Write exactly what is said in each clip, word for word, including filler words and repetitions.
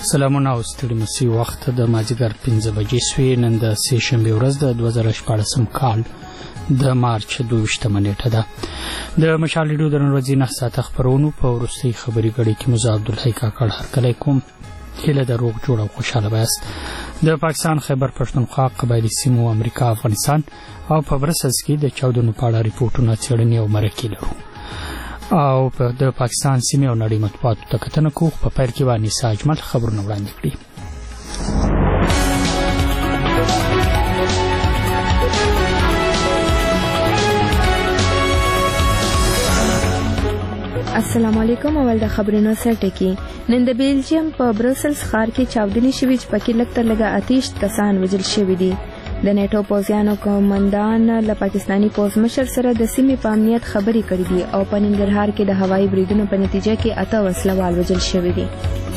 سلامونه او ستړي مسي وخت د مازدیګر پنځه بجې شوې. نن د سې شنبې ورځ د دوه زره شپاړسم کال د مارچ دوه ویشتمه نیټه ده. د مشال ریډیو د نن ورځې نه ساعته خپرونو په وروستۍ خبري غړي کې مو زه عبدالحی کاکړ هرکلی کوم. هیله د روغ جوړ او خوشحاله بایاست. د پاکستان خیبر پښتونخوا قبایلي سیمو امریکا افغانستان او په برسلز کې د چاودنو په اړه ریپورټونه څېړنې او مرکې لرو او په د پاکستان سیمې او نړۍ مطبوعاتو ته کتنه کوو. په پیل کې به انیسه اجمل خبرونه وړاندې کړي. السلام علیکم. اول د خبرونو سره ټکی. نن د بیلجیم په برسلز ښار کې چاودنې شوې چې پکې لږ تر لږه اتیش کسان وژل شوي دي. د نیټو پوځیانو قومندان له پاکستانی پوځ مشر سره د سیمې په امنیت خبرې کړې دي او په ننګرهار کې د هوایي بریدونو په نتیجه کې اته وسلوال وژل شوي دي.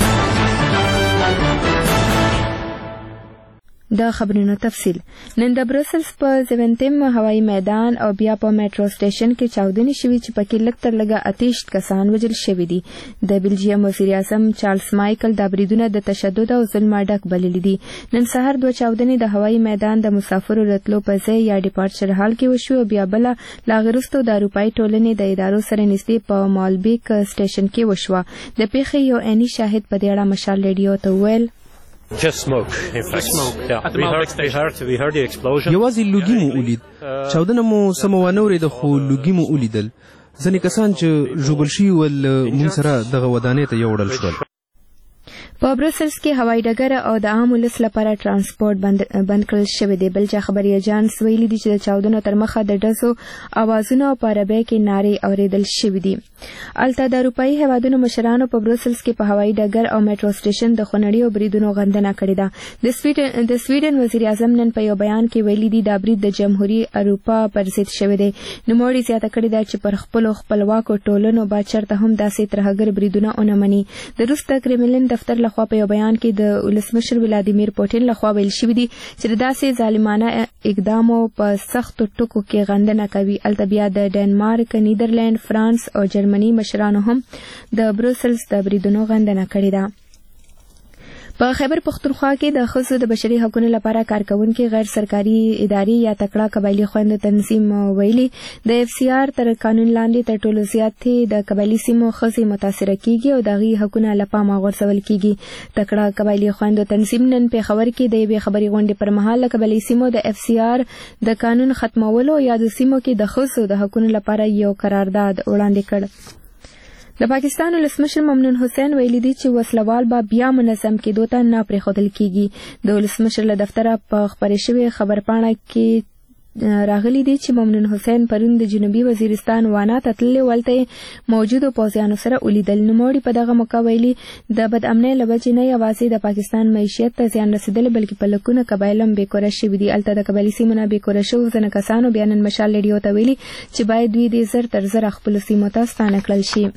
د خبرونو تفصیل. نن د برسلز په زوینتیم هوایي میدان او بیا په میټرو سټیشن کې چاودنې شوې چې پکې لږ تر لږه اتیش کسان وژل شوي دي. د بیلجیم وزیر اعظم چارلز مایکل دا بریدونه د تشدد او ظلم ډک بللي دي. نن سهار دوه چاودنې د هوایي میدان د مسافرو راتلو په ځای یا ډیپارچر هال کې وشوې او بیا بله لا غیر وروسته د اروپایي ټولنې د ادارو سره نږدې په مالبیک سټیشن کې وشوه. د پیښې یو عیني شاهد په دې اړه مشال ریډیو ته وویل Just smoke, in fact. Smoke. Yeah. We heard, we heard, we heard the explosion. یوازې لوګي مو ولید. چاودنه مو سمه ونه اورېده خو لوګي مو ولیدل. ځینې کسان چې ژوبل شوي ول موږ سره دغه ودانۍ ته یوړل شول. په برسلز کې هوایي ډګر او د عام ولس لپاره ترانسپورت بند بند کړل شوی دی. بل چا خبري اجانس ویلي دي چې د چاودنو تر مخه د ډزو اوازونه او په عربی کې نارې اوریدل شوې دي. الته د اروپایي هیوادونو مشرانو په برسلز کې په هوایي ډګر او میټرو سټیشن د خونړي او بریدونو غندنه کړې ده. د سویډن د سویډن وزیر اعظم نن په یو بیان کې ویلي دي دا برید د جمهوریت اروپا پر ضد شوی دی. نوموړي زیاته کړې ده چې پر خپل خپلواکو ټولنو با چرته هم داسې ترهګر بریدونه ونه مني. د روس د کرملین دفتر لخوا په یو بیان کې د ولسمشر ولادیمیر پوټین لخوا ویل شوی دی چې داسې ظالمانه اقدامو په سختو ټکو کې غندنه کوي. الته بیا د ډنمارک، نیدرلند، فرانس او جرمني مشرانو هم د برسلز د بریدونو غندنه کړې ده. په خیبر پښتونخوا کې د ښځو د بشري حقوقو لپاره کارکونکي غیر سرکاري ادارې یا تکړه قبایلي خویندو تنظیم ویلي د اف سی آر تر قانون لاندې تر ټولو زیاتې د قبایلي سیمو ښځې متاثره کیږي او د هغوی حقونه له پامه غورځول کیږي. تکړه قبایلي خویندو تنظیم نن پېښور کې د یوې خبري غونډې پر مهال قبایلي سیمو د اف سی آر د قانون ختمولو یا د سیمو کې د ښځو د حقوقو لپاره یو قرارداد وړاندې کړ. د پاکستان ولسمشر ممنون حسین ویلي دي چې وسلوال به بیا منظم کېدو ته نه پرېښودل کیږي. د ولسمشر له دفتره په خپرې شوې خبرپاڼه کې راغلي دي چې ممنون حسین پرون د جنوبي وزیرستان وانا ته تللی ولته موجودو پوځیانو سره ولیدل. نوموړي په دغه موقع ویلي د بدامنۍ له وجې نه یوازې د پاکستان معیشت ته زیان رسېدلی بلکې په لکونه قبایل هم بېکوره شوي دي. الته د قبایلي سیمو نه بېکوره شوو ځینې کسانو بیا نن مشال ریډیو ته ویلي چې باید دوی دې زر تر زره خپلو سیمو ته ستانه کړل شي.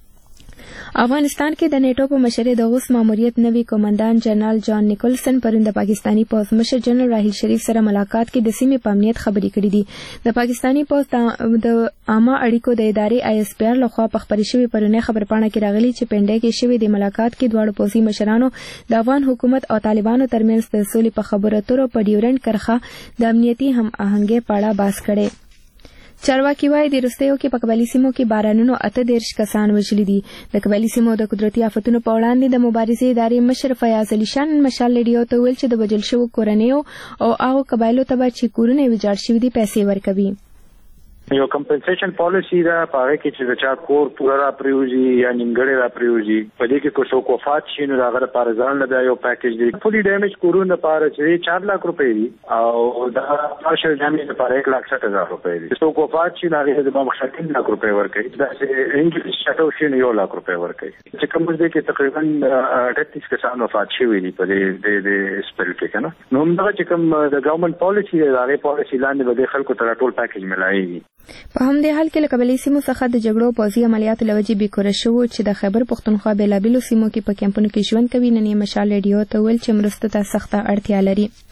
افغانستان کې د نیټو په مشرۍ د اوس ماموریت نوي قومندان جنرال جان نیکولسن پرون د پاکستانی پوځ مشر جنرال راحیل شریف سره ملاقات کې د سیمې په امنیت خبرې کړې دي. د پاکستانی پوځ د عامه اړیکو د ادارې آی ایس پی آر لخوا په خپرې شوې پرونۍ خبرپاڼه کې راغلي چې پنډۍ کې شوې د ملاقات کې دواړو پوځي مشرانو د افغان حکومت او طالبانو ترمنځ د سولې په خبرو اترو په ډیورنډ کرښه د امنیتي هم آهنګۍ په اړه بحث کړی. چارواکي وایي د وروستیو کې په قبایلي سیمو کې بارانونو اته دېرش کسان وژلي دي. د قبایلي سیمو د قدرتي آفتونو په وړاندې د مبارزې ادارې مشر فیاض علي شان مشال ریډیو ته ویل چې د وژل شوو کورنیو او هغو قبایلو ته به چې کورونه یې ویجاړ شوي دي پیسې ورکوي. یو کمپنسیشن پالیسی دا په هغه کې چې د چا کور پوره را پریوزي یا نیمګړی را پریوزي په دې کې کو څوک وفات شي نو د هغه لپاره ځان له یو پیکیج دی. فولي ډیمیج کورونه لپاره چې چار لک روپۍ دي او دا پارشل ډیمیج لپاره یک لک سټ هزار روپۍ دي. څوک وفات شي نو هغه د مخاطب لک روپۍ ورکوي. دا چې انګلیش شټو شي نو یو لک روپۍ ورکوي. چې کوم دې کې تقریبا اٹھتیس کسان وفات شوي دي په دې د سپیل کې کنه. نو موږ چې کوم د ګورنمنت پالیسی دی هغه پالیسی لاندې به خلکو ته ټول پیکیج ملایي. په همدې حال کې له قبایلي سیمو څخه د جګړو پوځي عملیاتو له وجې بېکوره شوو چې د خیبر پښتونخوا بېلابېلو سیمو کې په کیمپونو کې ژوند کوي. نن یې مشال ریډیو ته ویل چې مرستو ته سخته اړتیا لري.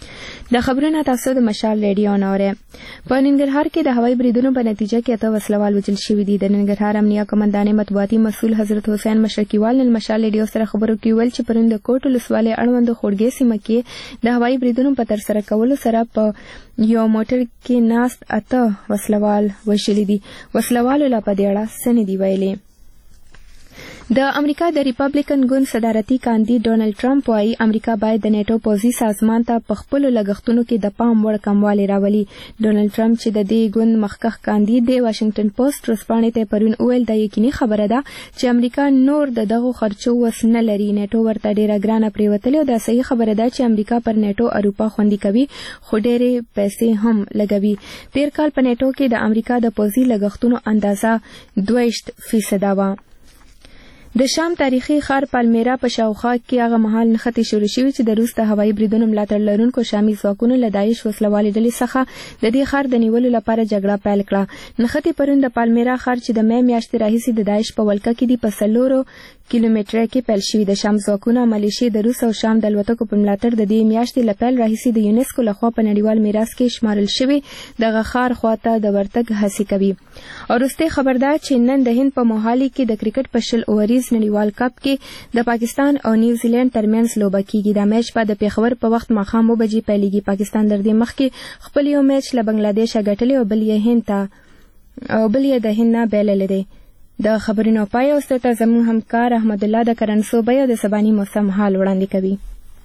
د خبرونو تاسو د مشال ریډیو نوره. په ننګرهار کې د هوایي بریدونو په نتیجه کې اته وسلوال وژل شوي دي. د ننګرهار امنیه قومندانې مطبوعاتي مسؤل حضرت حسین مشرقیوال نن مشال ریډیو سره خبرو کې ویل چې پرون د کوټ ولسوالۍ اړوند خوړګې سیمه کې د هوایي بریدونو په ترسره کولو سره په یو موټر کې ناست اته وسلوال وژلي دي. وسلوالو لا په دې اړه څه نه دي ویلي. د امریکا د ریپبلیکن ګوند صدارتي کاندید ډونالډ ټرمپ وايي امریکا باید د نیټو پوځي سازمان ته په خپلو لګښتونو کې د پام وړ کموالی راولي. ډونالډ ټرمپ چې د دې ګوند مخکښ کاندید دی واشنگټن پوسټ ورځپاڼې ته پرون وویل دا یقیني خبره ده چې امریکا نور د دغو خرچو وس نه لري. نیټو ورته ډېره ګرانه پرېوتلې او دا صحیح خبره ده چې امریکا پر نیټو اروپا خوندي کوي خو ډېرې پیسې هم لګوي. تېر کال په نیټو کې د امریکا د پوځي لګښتونو اندازه دوه فیصده وه. د شام تاریخي ښار پالمیرا په شاوخوا کې هغه مهال نښتې شروع شوې چې د روس د هوایي بریدونو ملاتړ لرونکو شامي ځواکونو له داعش وسلوالې ډلې څخه د دې ښار د نیولو لپاره جګړه پیل کړه. نښتې پرون د پالمیرا ښار چې د مې میاشتې راهیسې د داعش په ولکه کې دي په څلورو کیلومتره کې پیل شوي. د شام ځواکونه ملیشې د روس او شام د الوتکو په ملاتړ د دې میاشتې له پیل راهیسې د یونسکو لخوا په نړیوال میراث کې شمارل شوي دغه ښار خواته د ورتګ هڅې کوي. او وروستی خبر ده چې نن د هند په موهالي کې د کرکټ په شل اووریز نړیوال کپ کې د پاکستان او نیوزیلینډ ترمنځ لوبه کیږي. دا میچ به د پیښور په وخت ماښام اوه بجې پیلېږي. پاکستان تر دې مخکې خپل یو میچ له بنګلادیشه ګټلی او بل یې هند ته او بل یې د هند نه بایللی دی. د خبرونو پای اوسه ته زموږ همکار احمد الله د کرنسوبۍ او د سباني موسم حال وړاندې کوي.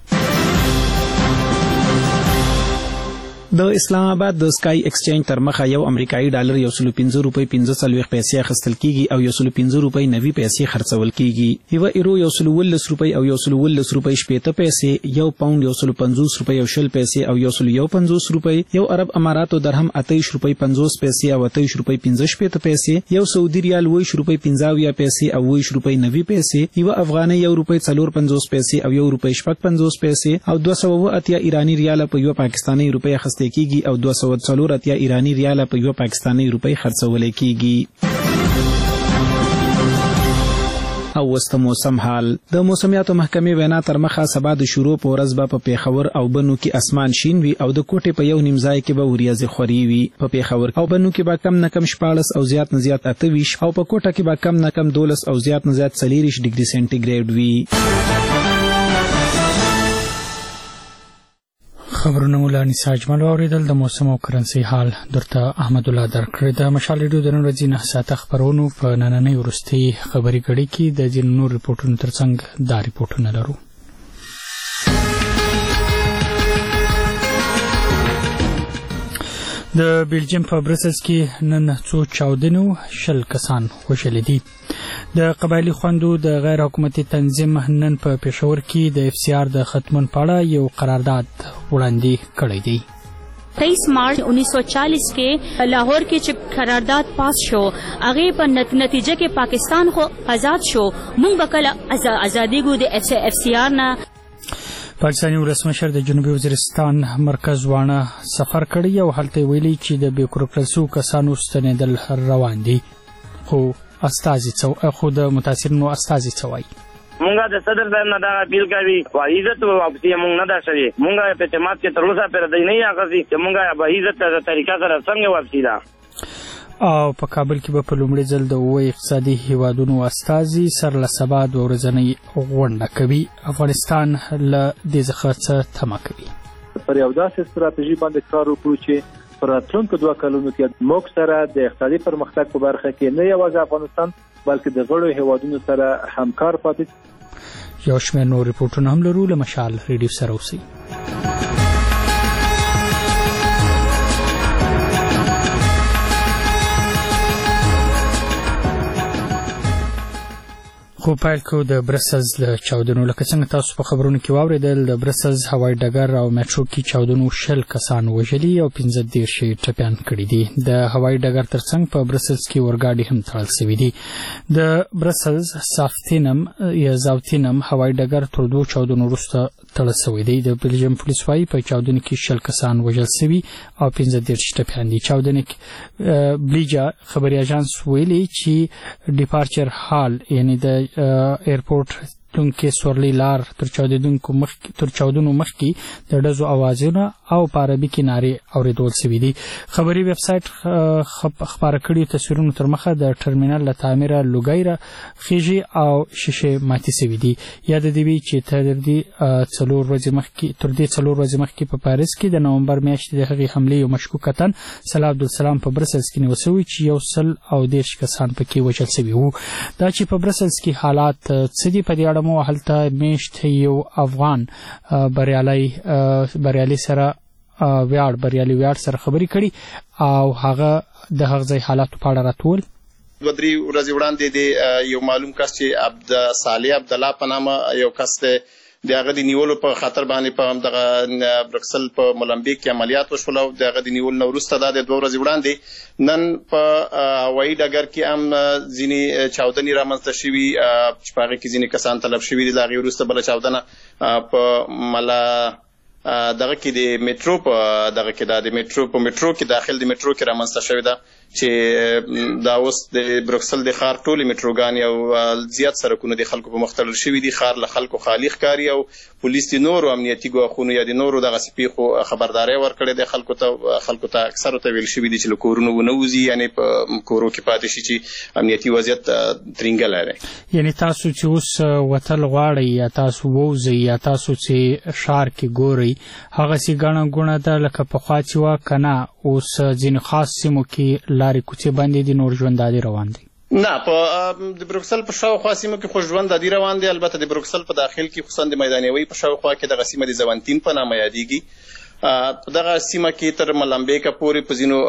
د اسلام آباد د سکای ایکسچینج تر مخه یو امریکایي ډالر یو سل پنځه روپۍ پنځه څلوېښت پیسې اخیستل کیږي او یو سل پنځه روپۍ نوي پیسې خرڅول کیږي. یو ایرو یو سل اوولس روپۍ او یو سل اوولس روپۍ شپېته پیسې، یو پاوند یو سل پنځوس روپۍ او شل پیسې او یو سل یو پنځوس روپۍ، یو عرب اماراتو درهم اتهیش روپۍ پنځوس پیسې او اتهیش روپۍ پنځه شپېته پیسې، یو سعودي ریال اوویشت روپۍ پنځه اویا پیسې او اوویشت روپۍ نوي پیسې، یو افغانۍ یو روپۍ څلور پنځوس پیسې او یو روپۍ شپږ پنځوس پیسې او دوه سوه اووه اتیا ایراني ریاله په یو پاکستاني روپۍ اخیستل کیږي او دوه سوه څلور اتیا ایراني ریاله په یو پاکستاني روپۍ خرڅول کیږي. او وسته موسم حال. د موسمیاتو محکمې وینا تر مخه سبا د شروع په ورځ به په پیښور او بنو کې اسمان شین وي او د کوټې په یو نیم ځای کې به وریځې خوري وي. په پیښور او بنو کې به کم نه کم شپاړس او زیات نه زیات اته ویشت او په کوټه کې به کم نه کم دولس او زیات نه زیات څلېرویشت ډیګري سینټیګریډ وي. خبرونه مولا نسا اجمل واوریدل. د موسم او کرنسي حال درته احمد الله درکړی. د مشال ریډیو د نن ورځې نه ساعته خبرونو په نننۍ وروستۍ خبري غړي کې د ځینو نور ریپورټونو ترڅنګ دا ریپورټونه لرو. د بیلجیم په برسلز کې نن څو چاودنو شل کسان وژلي دي. د قبایلي خوندو د غیر حکومتي تنظیم نن په پېښور کې د اف سی آر د ختمون په اړه یو قرارداد وړاندې کړی دی. तेईस मार्च उन्नीस सौ चालीस के लाहौर के چې قرارداد پاس شو هغه په نتیجه کې پاکستان خو آزاد شو. مونږ به کله ازادي ګو د اف سی آر نه. پاکستاني ولسمشر د جنوبي وزیرستان مرکز وانه سفر کړی او هلته ویلي چې د بیوکرپلسو کسانو ستنېدل روان دي. خو استازي څو خو د متاثرینو استازي څه وایي؟ مونږه د صدر صاحب نه دا اپیل کوي او عزت او واپسی مونږ نه دا شوی. مونږه په اعتماد کې تر اوسه پر دې نه یاغسي چې مونږه به عزت د طریقه سره څنګه واپسی دا. او په کابل کې به په لومړي ځل د اوه اقتصادي هیوادونو استازي سر له سبا دوه ورځنۍ غونډه کوي. افغانستان له دې څخه څه تمه کوي؟ پر یو داسې ستراتیژي باندې کار وکړو چې پر راتلونکو دوه کلونو کې موږ سره د اقتصادي پرمختګ په برخه کې نه یوازې افغانستان بلکې د غړو هیوادونو سره همکار پاتې. یو شمېر نور ریپورټونه هم لرو. له مشال ریډیو سره اوسئ. خو پیل کو د برسلز له چاودنو. لکه څنګه تاسو په خبرونو کې واورېدل د برسلز هوایي ډګر او میټرو کې چاودنو شل کسان وژلي او پنځه دېرش یې ټپیان کړي دي. د هوایي ډګر ترڅنګ په برسلز کې اورګاډي هم تړل شوي دي. د برسلز سافتینم یا زاوتینم هوایي ډګر تر دوو چاودنو وروسته تړل شوی دی. د بلجیم پولیس وايي په چاودنې کې شل کسان وژل شوي او پنځه دېرش ټپیان دي. چاودنې بلیجا خبري اژانس ویلي چې ډیپارچر هال یعنی د ایرپورټ تونکې سورلي لار تر چاودېدونکو مخکې تر چاودنو مخکې د ډزو اوازونه او په عربي کې نارې اورېدل سوي دي. خبري ویب سایټ خپاره کړي تصویرونو تر مخه د ټرمینل له تعمیره لوګی خېږي او شیشې ماتې سوي دي. یاد دې وي چې تر دې څلور ورځې مخکې تر دې څلور ورځې مخکې په پاریس کې د نومبر میاشتې د هغې حملې یو مشکوک اتن صلاح عبدالسلام په برسلز کې نیول سوی چې یو سل او دېرش کسان پکې وژل سوي وو. دا چې په برسلز کې حالات څه دي په دې اړه مو هلته میشت یو افغان بریالي بریالي سره ویاړ بریالي ویاړ سره خبرې کړي او هغه د هغه ځای حالاتو په اړه راټول دوه درې ورځې وړاندې د یو معلوم کس چې عبد صالح عبدالله په نامه یو کس دی د هغه د نیولو په خاطر باندې په همدغه برکسل په مولمبیک کې عملیات وشول او د هغه د نیولو نه وروسته دا د دوه ورځې وړاندې نن په هوایي ډګر کې هم ځینې چاودنې رامنځته شوي چې په هغې کې ځینې کسان طلب شوي دي. د هغې وروسته بله چاودنه په ملا دغه کې د میټرو په دغه کې دا د میټرو په میټرو کې داخل د میټرو کې رامنځته شوې ده چې دا اوس د بروکسل د ښار ټولې میټروګانې او زیات سړکونه د خلکو په مخ تړل شوي دي. ښار له خلکو خالي ښکاري او پولیس د نورو امنیتي ګواښونو یا د نورو دغسې پیښو خبرداری ورکړې ده خلکو ته خلکو ته اکثرو ته ویل شوي دي چې له کورونو ونه وځي یعنې په کورو کې پاتې شي چې امنیتي وضعیت ترینګلی دی. یعنې تاسو چې اوس وتل غواړئ یا تاسو ووځئ یا تاسو چې ښار کې ګورئ هغسې ګڼه ګوڼه ده لکه پخوا چې وه که نه اوس ځینې خاص سیمو کې لارې کوڅې بندې دي نور ژوند عادي روان دی؟ نه په د بروکسل په شاوخوا سیمو کې خو ژوند عادي روان دی. البته د بروکسل په داخل کې خصوصا د میدانیوي په شاوخوا کې دغه سیمه د زونتین په نامه یادیږي. په دغه سیمه کې تر ملمبیکه پورې په ځینو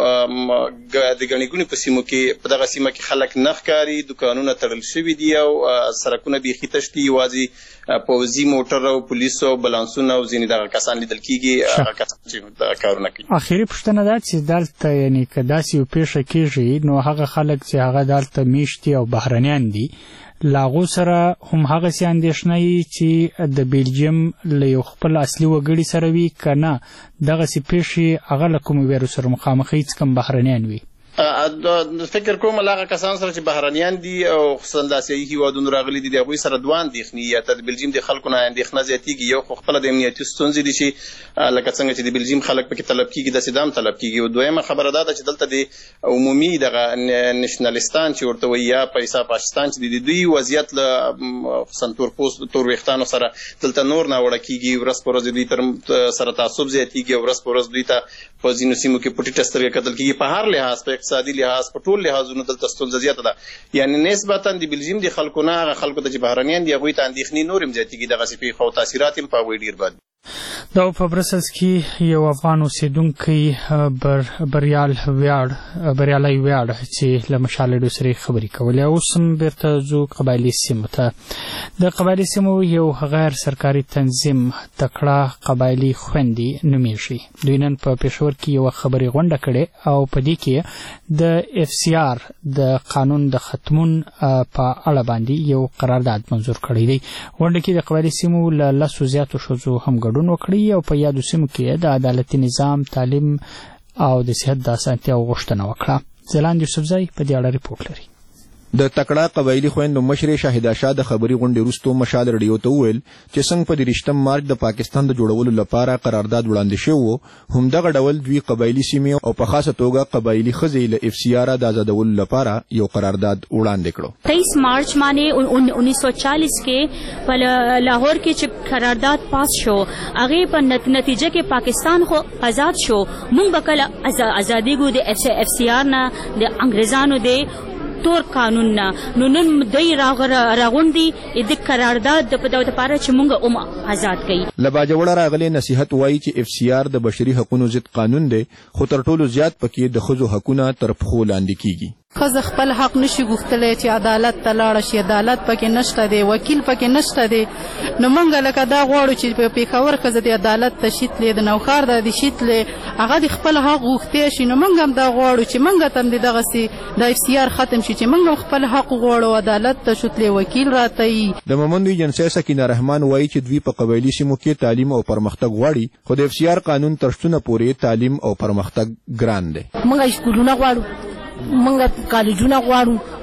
د ګڼې ګوڼې په سیمو کې په دغه سیمه کې خلک نه ښکاري دکانونه تړل شوي دي او سړکونه بیخي تش دي. یوازې پوځي موټر او پولیسو او بلانسونه او ځینې دغه کسان لیدل کېږي هغه کسان چې دغه کارونه کوي. اخري پوښتنه دا چې دلته یعنې که داسې یو پیښه کېږي نو هغه خلک چې هغه دلته میشت دي او بهرنیان دي له هغو سره هم هغسې اندېښنه وي چې د بیلجیم له یو خپل اصلي وګړي سره وي که نه دغسې پیښې هغه له کومو ویرو سره مخامخ هېڅ کم بهرنیان وي؟ فکر کوم له هغه کسانو سره چې بهرنیان دي او خصوصا د اسیایي هېوادونو راغلي دي د هغوی سره دوه اندېښنې یا ته د بلجیم د خلکو نه اندېښنه زیاتېږي. یو خو خپله د امنیتي ستونزې دي چې لکه څنګه چې د بلجیم خلک پکې طلب کېږي داسې دا هم طلب کېږي. او دویمه خبره دا ده چې دلته د عمومي دغه نشنلستان چې ورته وایي یا پیسا پاکستان چې د دوی وضعیت له خصوصا تور پوست تور ویښتانو سره دلته نور ناوړه کېږي. ورځ په ورځ دوی تر سره تعصب زیاتېږي او ورځ په ورځ دوی ته په ځینو سیمو کې په ټیټه سترګه کتل کېږي. په هر لحاظ په اقتصادي لحاظ په ټول لحاظونو دلته ستونزه زیاته ده. یعنې نسبتا د بلجیم د خلکو نه هغه خلکو ته چې بهرنیان دي هغوی ته اندېښنې نور هم زیاتېږي. دغسې پیښو او تاثیرات هم په هغوی ډېر بد. دا په برسلز کې یو افغان اوسېدونکی بر بریال ویاړ بریالی ویاړ چې له مشالډو سره خبرې کولې. اوس هم بیرته ځو قبایلي سیمو ته. د قبایلي سیمو یو غیر سرکاري تنظیم تکړه قبایلي خویندې نومیږي. دوی نن په پېښور کې یوه خبري غونډه کړې او په دې کې د اف سی آر د قانون د ختمون په اړه باندې یو قرارداد منظور کړی دی. غونډه کې د قبایلي سیمو له لسو زیاتو ښځو هم ګډون وکړي او په یادو سیمو کې د عدالتي نظام تعلیم او د صحت د اسانتیاو غوښتنه وکړه. ځلاند یوسفزی په دې اړه ریپورټ لري. د تکړه قبایلي خویندو مشرې شاهده شاه د خبري غونډې وروسته مشال رډیو ته وویل چې څنګه په دېرشتم مارچ د پاکستان د جوړولو لپاره قرارداد وړاندې شوی و همدغه ډول دوی قبایلي سیمې او په خاصه توګه قبایلي ښځې له اف سی آر د آزادولو لپاره یو قرارداد وړاندې کړو. तेईस मार्च باندې उन्नीस सौ चालीस کې په لاهور کې چې قرارداد پاس شو هغه په نتیجه کې پاکستان خو آزاد شو. مونږ به کله ازادي ګو د اف سی آر نه د انګریزانو د تور قانون نه نو نن دوی راغونډي د قرارداد د پدوت لپاره چې مونږ اوم آزاد کړي. لباجوړه راغلي نصيحت وایي چې اف سی آر د بشري حقوقو ضد قانون دی خو تر ټولو زیات پکې د ښځو حقونه تر پښو لاندې کیږي. ښځه خپل حق نشي غوښتلی چې عدالت ته لاړه شي. عدالت پکې نشته دی وکیل پکې نشته دی. نو موږ لکه دا غواړو چې په پېښور ښځه د عدالت ته شیتلې د نوښار د د شیتلې هغه د خپل حق غوښتی شي. نو موږ هم دا غواړو چې موږ ته هم د دغسې د اف سی آر ختم شي چې موږ هم خپل حق غواړو عدالت ته شوتلې وکیل راته وي. د مومندوی جنسۍ سکینه رحمان وایي چې دوی په قبایلي سیمو کې تعلیم او پرمختګ غواړي خو د اف سی آر قانون تر شتونه پورې تعلیم او پرمختګ ګران دی. موږ سکولونه غواړو موږ کالجونه غواړو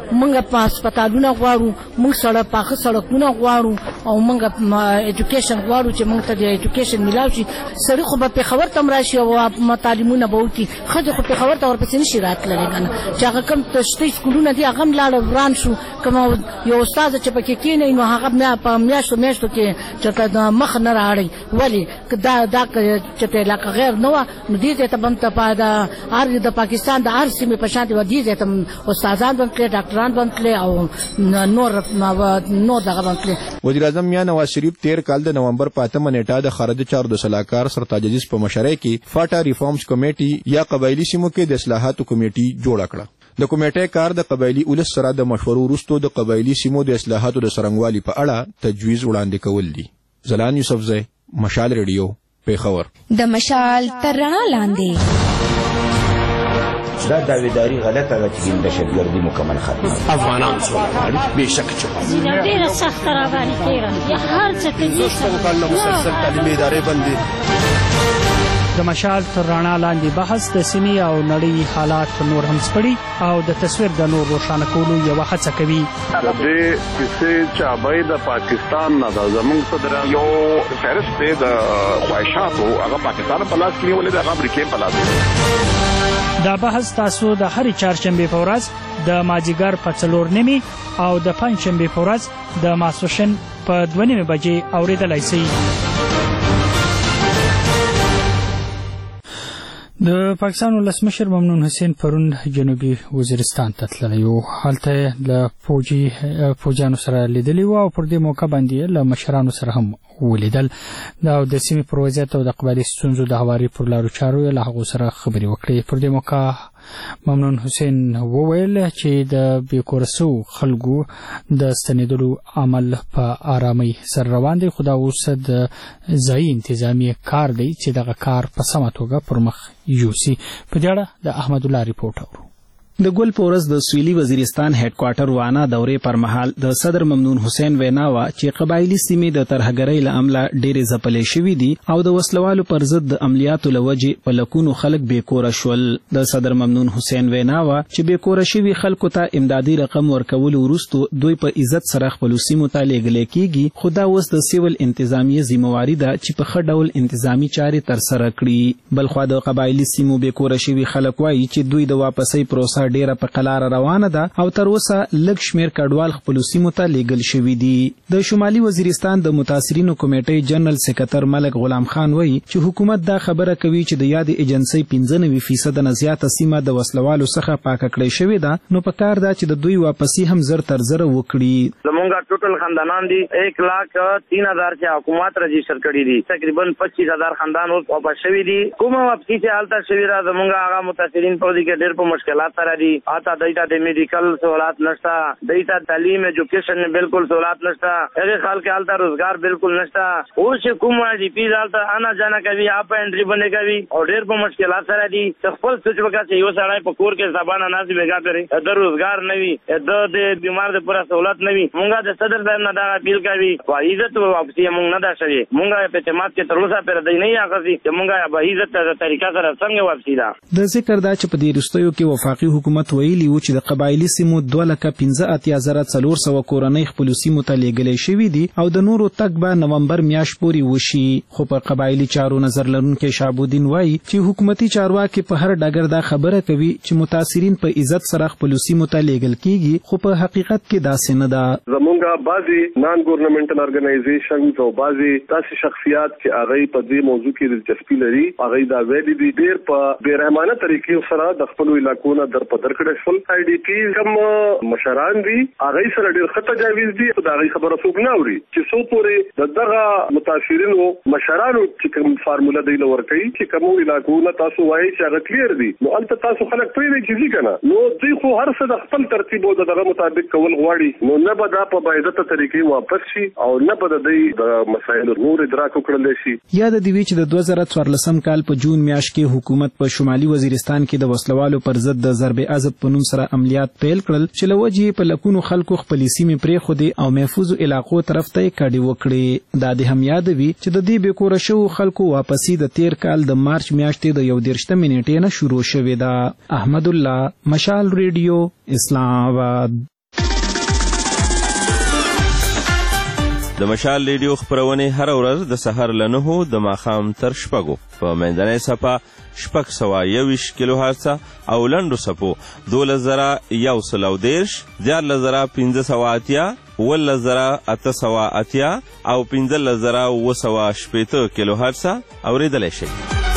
موږ په هسپتالونه غواړو، موږ سړک پاخه سړکونه غواړو او موږ ایجوکیشن غواړو چې موږ ته د ایجوکیشن ملاو شي. سړی خو به پېښور ته هم راشي او تعلیمونه به وکړي، ښځې خو پېښور ته ورپسې نشي راتللی که نه، چې هغه کوم تشته سکولونه دي هغه هم لاړه وران شو. کوم یو استاد چې پکې کېنی نو هغه په میاشتو میاشتو کې چېرته مخ نه راړی. ولې دا دا چې علاقه غیر نه وه نو دې ځای ته به هم ته د پاکستان د هر سیمې په شان دې دې ځای ته استادان به هم تللی، ډاکټران به هم تللی او نور نور دغه به هم تللی. وزیر اعظم میاں نواز شریف تیر کال د نومبر په اتمه نیټه د خارجه چارو د سلاکار سرتاج عزیز په مشرۍ کې فاټا ریفارمز کمیټي یا قبایلی سیمو کې د اصلاحاتو کمیټي جوړه کړه. د کمیټې کار د قبایلی اولس سره د مشورو وروسته د قبایلی سیمو د اصلاحاتو د څرنګوالي په اړه تجویز وړاندې کول دي. زلان یوسفزی، مشال ریډیو، پیښور. د مشال تر رڼا لاندې دا داویداری غلطه ده چې دهشتګردي مکمل ختمه. افغانان څومره بېشکه چې ډېره سخته راباندې تېره یا هر څه ته شپږ کاله مسلسل تعلیمي ادارې بندې. د مشال تر رڼا لاندې بحث د سیمې او نړۍ حالات نور هم سپړي او د تصویر د نور روښانه کولو یوه هڅه کوي. د دې کیسې چابۍ د پاکستان نه ده، زموږ صدر یو فهرست دی د خواهشاتو، هغه پاکستان په لاس کې نیولې ده، هغه امریکې په لاس کې. دا بحث تاسو د هرې چهارشنبې په ورځ د مازدیګر په څلور نیمې او د پنجشنبې په ورځ د ماسپښین په دوه نیمې بجې اورېدلی شئ. د پاکستان ولسمشر ممنون حسین پرون جنوبي وزیرستان ته تللی و. هلته له فوجي فوجیانو سره لیدلی و او پر دې موقع باندې له مشرانو سره هم ولیدل. دا د سیمې پر وضعیت او د قبایلي ستونزو د هواري پر لارو چارو یې له هغو سره خبرې وکړې. پر دې موقع ممنون حسین وویل چې د بېکوره سوو خلکو د ستنېدلو عمل په آرامۍ سره روان دی، خو دا اوس د ځایي انتظامیې کار دی چې دغه کار په سمه توګه پر مخ یوسي. په دې اړه د احمد الله ریپورټ اورو. د ګل پورس د سویلي وزیرستان هډ کوارټر وانا دورې پر مهال د صدر ممنون حسین ویناوا چې قبایلی سیمې د ترهګرۍ له امله ډېرې ځپلې شوي دي او د وسلوالو پر ضد د عملیاتو له وجې په لکونو خلک بېکوره شول. د صدر ممنون حسین ویناوا چې بېکوره شوي خلکو ته امدادي رقم ورکولو وروسته دوی په عزت سره خپلو سیمو ته لیږلی کېږي، خو دا اوس د سیول انتظامیې ذمواري ده چې په ښه ډول انتظامي چارې ترسره کړي. بلخوا د قبایلي سیمو بېکوره شوي خلک وایي چې دوی د واپسۍ پروسه ډیره په قلاره روانه ده او تر اوسه لږ شمېر کډوال خپلو سیمو ته لیږل شوي دي. د شمالي وزیرستان د متاثرینو کمیټۍ جنرال سکرټر ملک غلام خان وایي چې حکومت دا خبره کوي چې د یادې ایجنسۍ پنځه نوي فیصده نه زیاته سیمه د وسلوالو څخه پاکه کړې شوې ده، نو په کار ده چې د دوی واپسي هم زر تر زره وکړي. زمونږ ټوټل خاندانان دي ایک لاک تین هزار چې حکومت رجسٹر کړي دي، تقریبا پچیس هزار خاندان اوس واپس شوي دي. کومه واپسي چې هلته شوي ده زمونږ هغه متاثرین په دې کې ډېر په مشکلات سره دي. آتا دیتا د میډیکل سہولات نشتا، دیتا تعلیم ایجوکیشن بالکل سہولات نشتا، هغه خلک حالت روزګار بالکل نشتا. اوس کوم دی پی حالت انا جانا کوي، اپ انټری باندې کوي او ډېر په مشکلات سره دي. خپل سوچ وکړه یو سړی په کور کې زبانه ناز بیګا کوي، د روزګار نوي د بیمار د پوره سہولت نوي. مونږه د صدر صاحب نه دا اپیل کوي او عزت واپسی مونږ نه دا شوی، مونږه په اعتماد کې تر اوسه پر دی نه یاغسي چې مونږه به عزت د طریقه سره څنګه واپسی دا. د ذکر دا چې په دې رستیو کې وفاقي حکومت ویلي و چې د قبایلی سیمو دوه لکه پنځه اتیا زره څلور سوه کورنۍ خپلو سیمو ته لیږلی شوي دي او د نورو تګ به نومبر میاشت پورې وشي. خو په قبایلي چارو نظر لرونکی شهابالدین وایي چې حکومتي چارواکي په هر ډګر دا خبره کوي چې متاثرین په عزت سره خپلو سیمو ته لیږل کېږي، خو په حقیقت کې داسې نه ده. زمونږ بعضې نان ګورنمنټل ارګنایزیشنز او بعضې داسې شخصیات چې هغوی په دې موضوع کې دلچسپي لري، هغوی دا ویلي دي ډېر په بېرحمانه طریقې سره د خپلو علاقو نه در په در کړی شول. آی ډي پي کوم مشران دي هغوی سره ډېر ښه تجاویز دي، خو د هغوی خبره څوک نه اوري چې څو پورې د دغه متاثرینو مشرانو چې کوم فارموله دی له ورکوي چې کومو علاقو نه تاسو وایي چې هغه کلیر دي، نو هلته تاسو خلک پوهېږئ چې ځي که نه، نو دوی خو هر څه د خپل ترتیب او د دغه مطابق کول غواړي، نو نه به دا په باعزته طریقې واپس شي او نه به د دوی د مسایلو نور ادراک وکړلی شي. یاده دې وي چې د دوه زره څوارلسم کال په جون میاشت کې حکومت په شمالي وزیرستان کې د وسلوالو پر ضد د ضرب عضب په نوم سره عملیات پیل کړل چې له وجې په لکونو خلکو خپلې سیمې پرېښودې او محفوظو علاقو طرف ته یې کډې وکړې. دا دې هم یاد وي چې د دې بېکوره شوو خلکو واپسي د تیر کال د مارچ میاشتې د یو دېرشتمې نیټې نه شروع شوې ده. احمد الله، مشال ریډیو، اسلام آباد. د مشال ریډیو خپرونې هره ورځ د سهار له نهو د ماښام تر شپږو په منځنۍ څپه شپږ سوه یوویشت کیلو هرڅه او لنډو څپو دولس زره یو سل او دېرش دیارلس زره پنځه سوه اتیا اوولس زره اته سوه اتیا او پنځلس زره اووه سوه شپېته کیلو هرڅه اورېدلی شئ.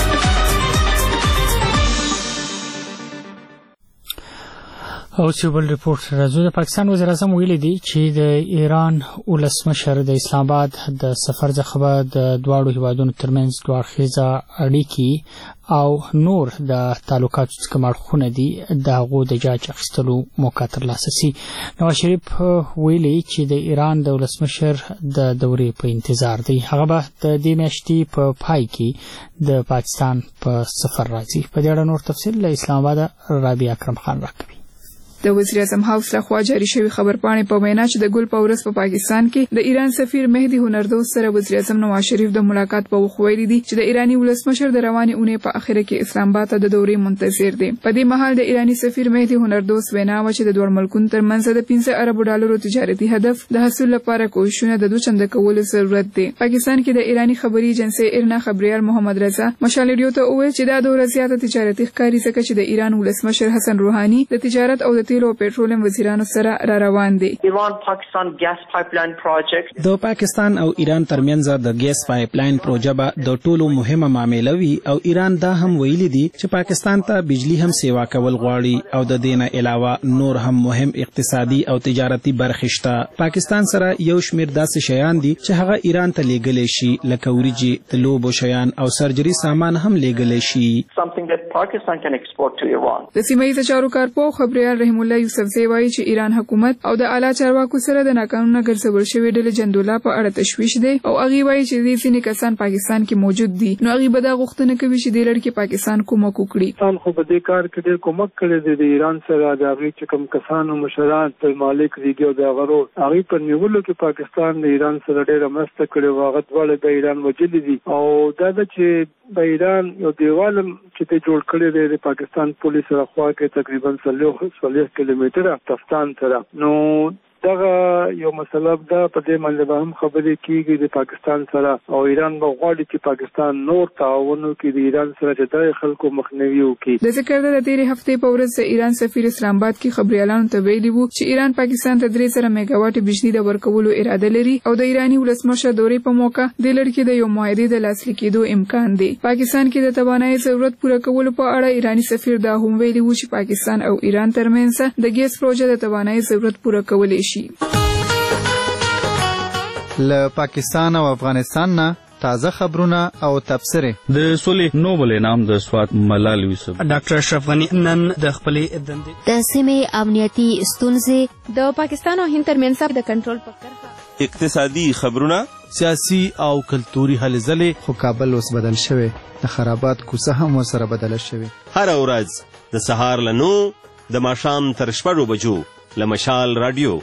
او چې بل ریپورټ راځو. د پاکستان وزیر اعظم ویلي دی چې د ایران ولسمشر د اسلام آباد د سفر څخه به د دواړو هیوادونو ترمنځ دوه اړخیزه اړیکې او نور د تعلقاتو څخه اړخونه دي د هغو د جاج اخیستلو موقع ترلاسه سي. نواز شریف ویلي چې د ایران د ولسمشر د دورې په انتظار دی. هغه به د دې میاشتې په پای کې د پاکستان په سفر راځي. په دې اړه نور تفصیل له اسلام آباد رابعه اکرم خان راکوي. د وزیر اعظم هاوس لخوا جاری شوی خبرپاڼې په وینا چې د ګل په ورځ په پاکستان کې د ایران سفیر مهدي هنردوست سره وزیر اعظم نواز شریف د ملاقات په وخت ویلي دي چې د ایرانی ولسمشر د روانې اونۍ په اخره کې اسلام آباد ته د دورې منتظر دی. په دې مهال د ایرانی سفیر مهدي هنردوست وینا و چې د دوه ملکونو ترمنځ د پنځه اربو ډالرو تجارتي هدف د حاصل لپاره کوښښونه د دوه چنده کولو ضرورت دی. پاکستان کې د ایرانی خبري ایجنسی ایرنا خبريال محمد رضا مشال ریډیو ته وویل چې دا دوره زیاته تجارتي ښکاري ځکه چې د ایران ولسمشر حسن روحاني د تجارت او د تیلو او پټرولیم وزیرانو سره را روان دي. ایران پاکستان ګاز پایپلاین پروجیکټ د پاکستان او ایران ترمنځ د ګاز پایپلاین پروژه به د ټولو مهمه معامله وي او ایران دا هم ویلي دي چې پاکستان ته بجلی هم سیوا کول غواړي او د دې نه علاوه نور هم مهم اقتصادي او تجارتي برخې شته. پاکستان سره یو شمېر داسې شیان دي چې هغه ایران ته لیږلی شي لکه وریجې، د لوبو شیان او سرجري سامان هم لیږلی شي. د سیمه ییزو چارو کارپوه خبريال رحیم الله یوسفزی وایي چې ایران حکومت او د اعلی چارواکو سره د ناقانونه ګرځول شوې ډلې جندولا په اړه تشویش دی او هغه وایي چې دې ځینې کسان پاکستان کې موجود دي. نو هغه به دا غوښتنه کوي چې د لړ کې پاکستان کومک وکړي. پاکستان خو په دې کار کې ډېر کومک کړی دی د ایران سره د هغې چې کوم کسانو مشران پر مالک دیږي او د هغه هغې په نیولو کې پاکستان د ایران سره ډېره مرسته کړې وه. هغه دواړه د ایران وجلي دي او دا ده چې د ایران یو دیوال چې ته جوړ کړی دی د پاکستان پولیس سره خوا کې تقریبا څلوېښت کیلومتره افغانستان سره. نو دغه یو مسله ده په دې باندې به هم خبرې کیږي د پاکستان سره او ایران به غواړي چې پاکستان نور تعاون وکړي د ایران سره چې د خلکو مخنیوي وکړي. د ذکر د تیرې هفتې په ورځ د ایران سفیر اسلام آباد کې خبريالانو ته ویلي وو چې ایران پاکستان ته درې زره میگا واټ بجلی د ورکولو اراده لري او د ایرانی ولسمشر دورې په موقع د لړ کې د یو معاهدې د لاسلیک کېدو امکان دی. پاکستان کې د توانایي ضرورت پوره کولو په اړه ایرانی سفیر دا هم ویلي وو چې پاکستان او ایران ترمنځ د ګیس پروژه د توانایي ضرورت پوره کولای شي. له پاکستان او افغانستان نه تازه خبرونه او تبصرې. د سولې نوبل انعام د سوات ملال یوسف ډاکټر اشرف غنی نن د خپلې دندې د سیمې امنیتي ستونزې د پاکستان او هند ترمنځ د کنټرول په کرښه اقتصادي خبرونه سیاسي او کلتوري هلې ځلې. خو کابل اوس بدل شوی، د خرابات کوڅه هم ورسره بدله شوې. هره ورځ د سهار له نو د ماښام تر شپږو بجو له مشال رادیو.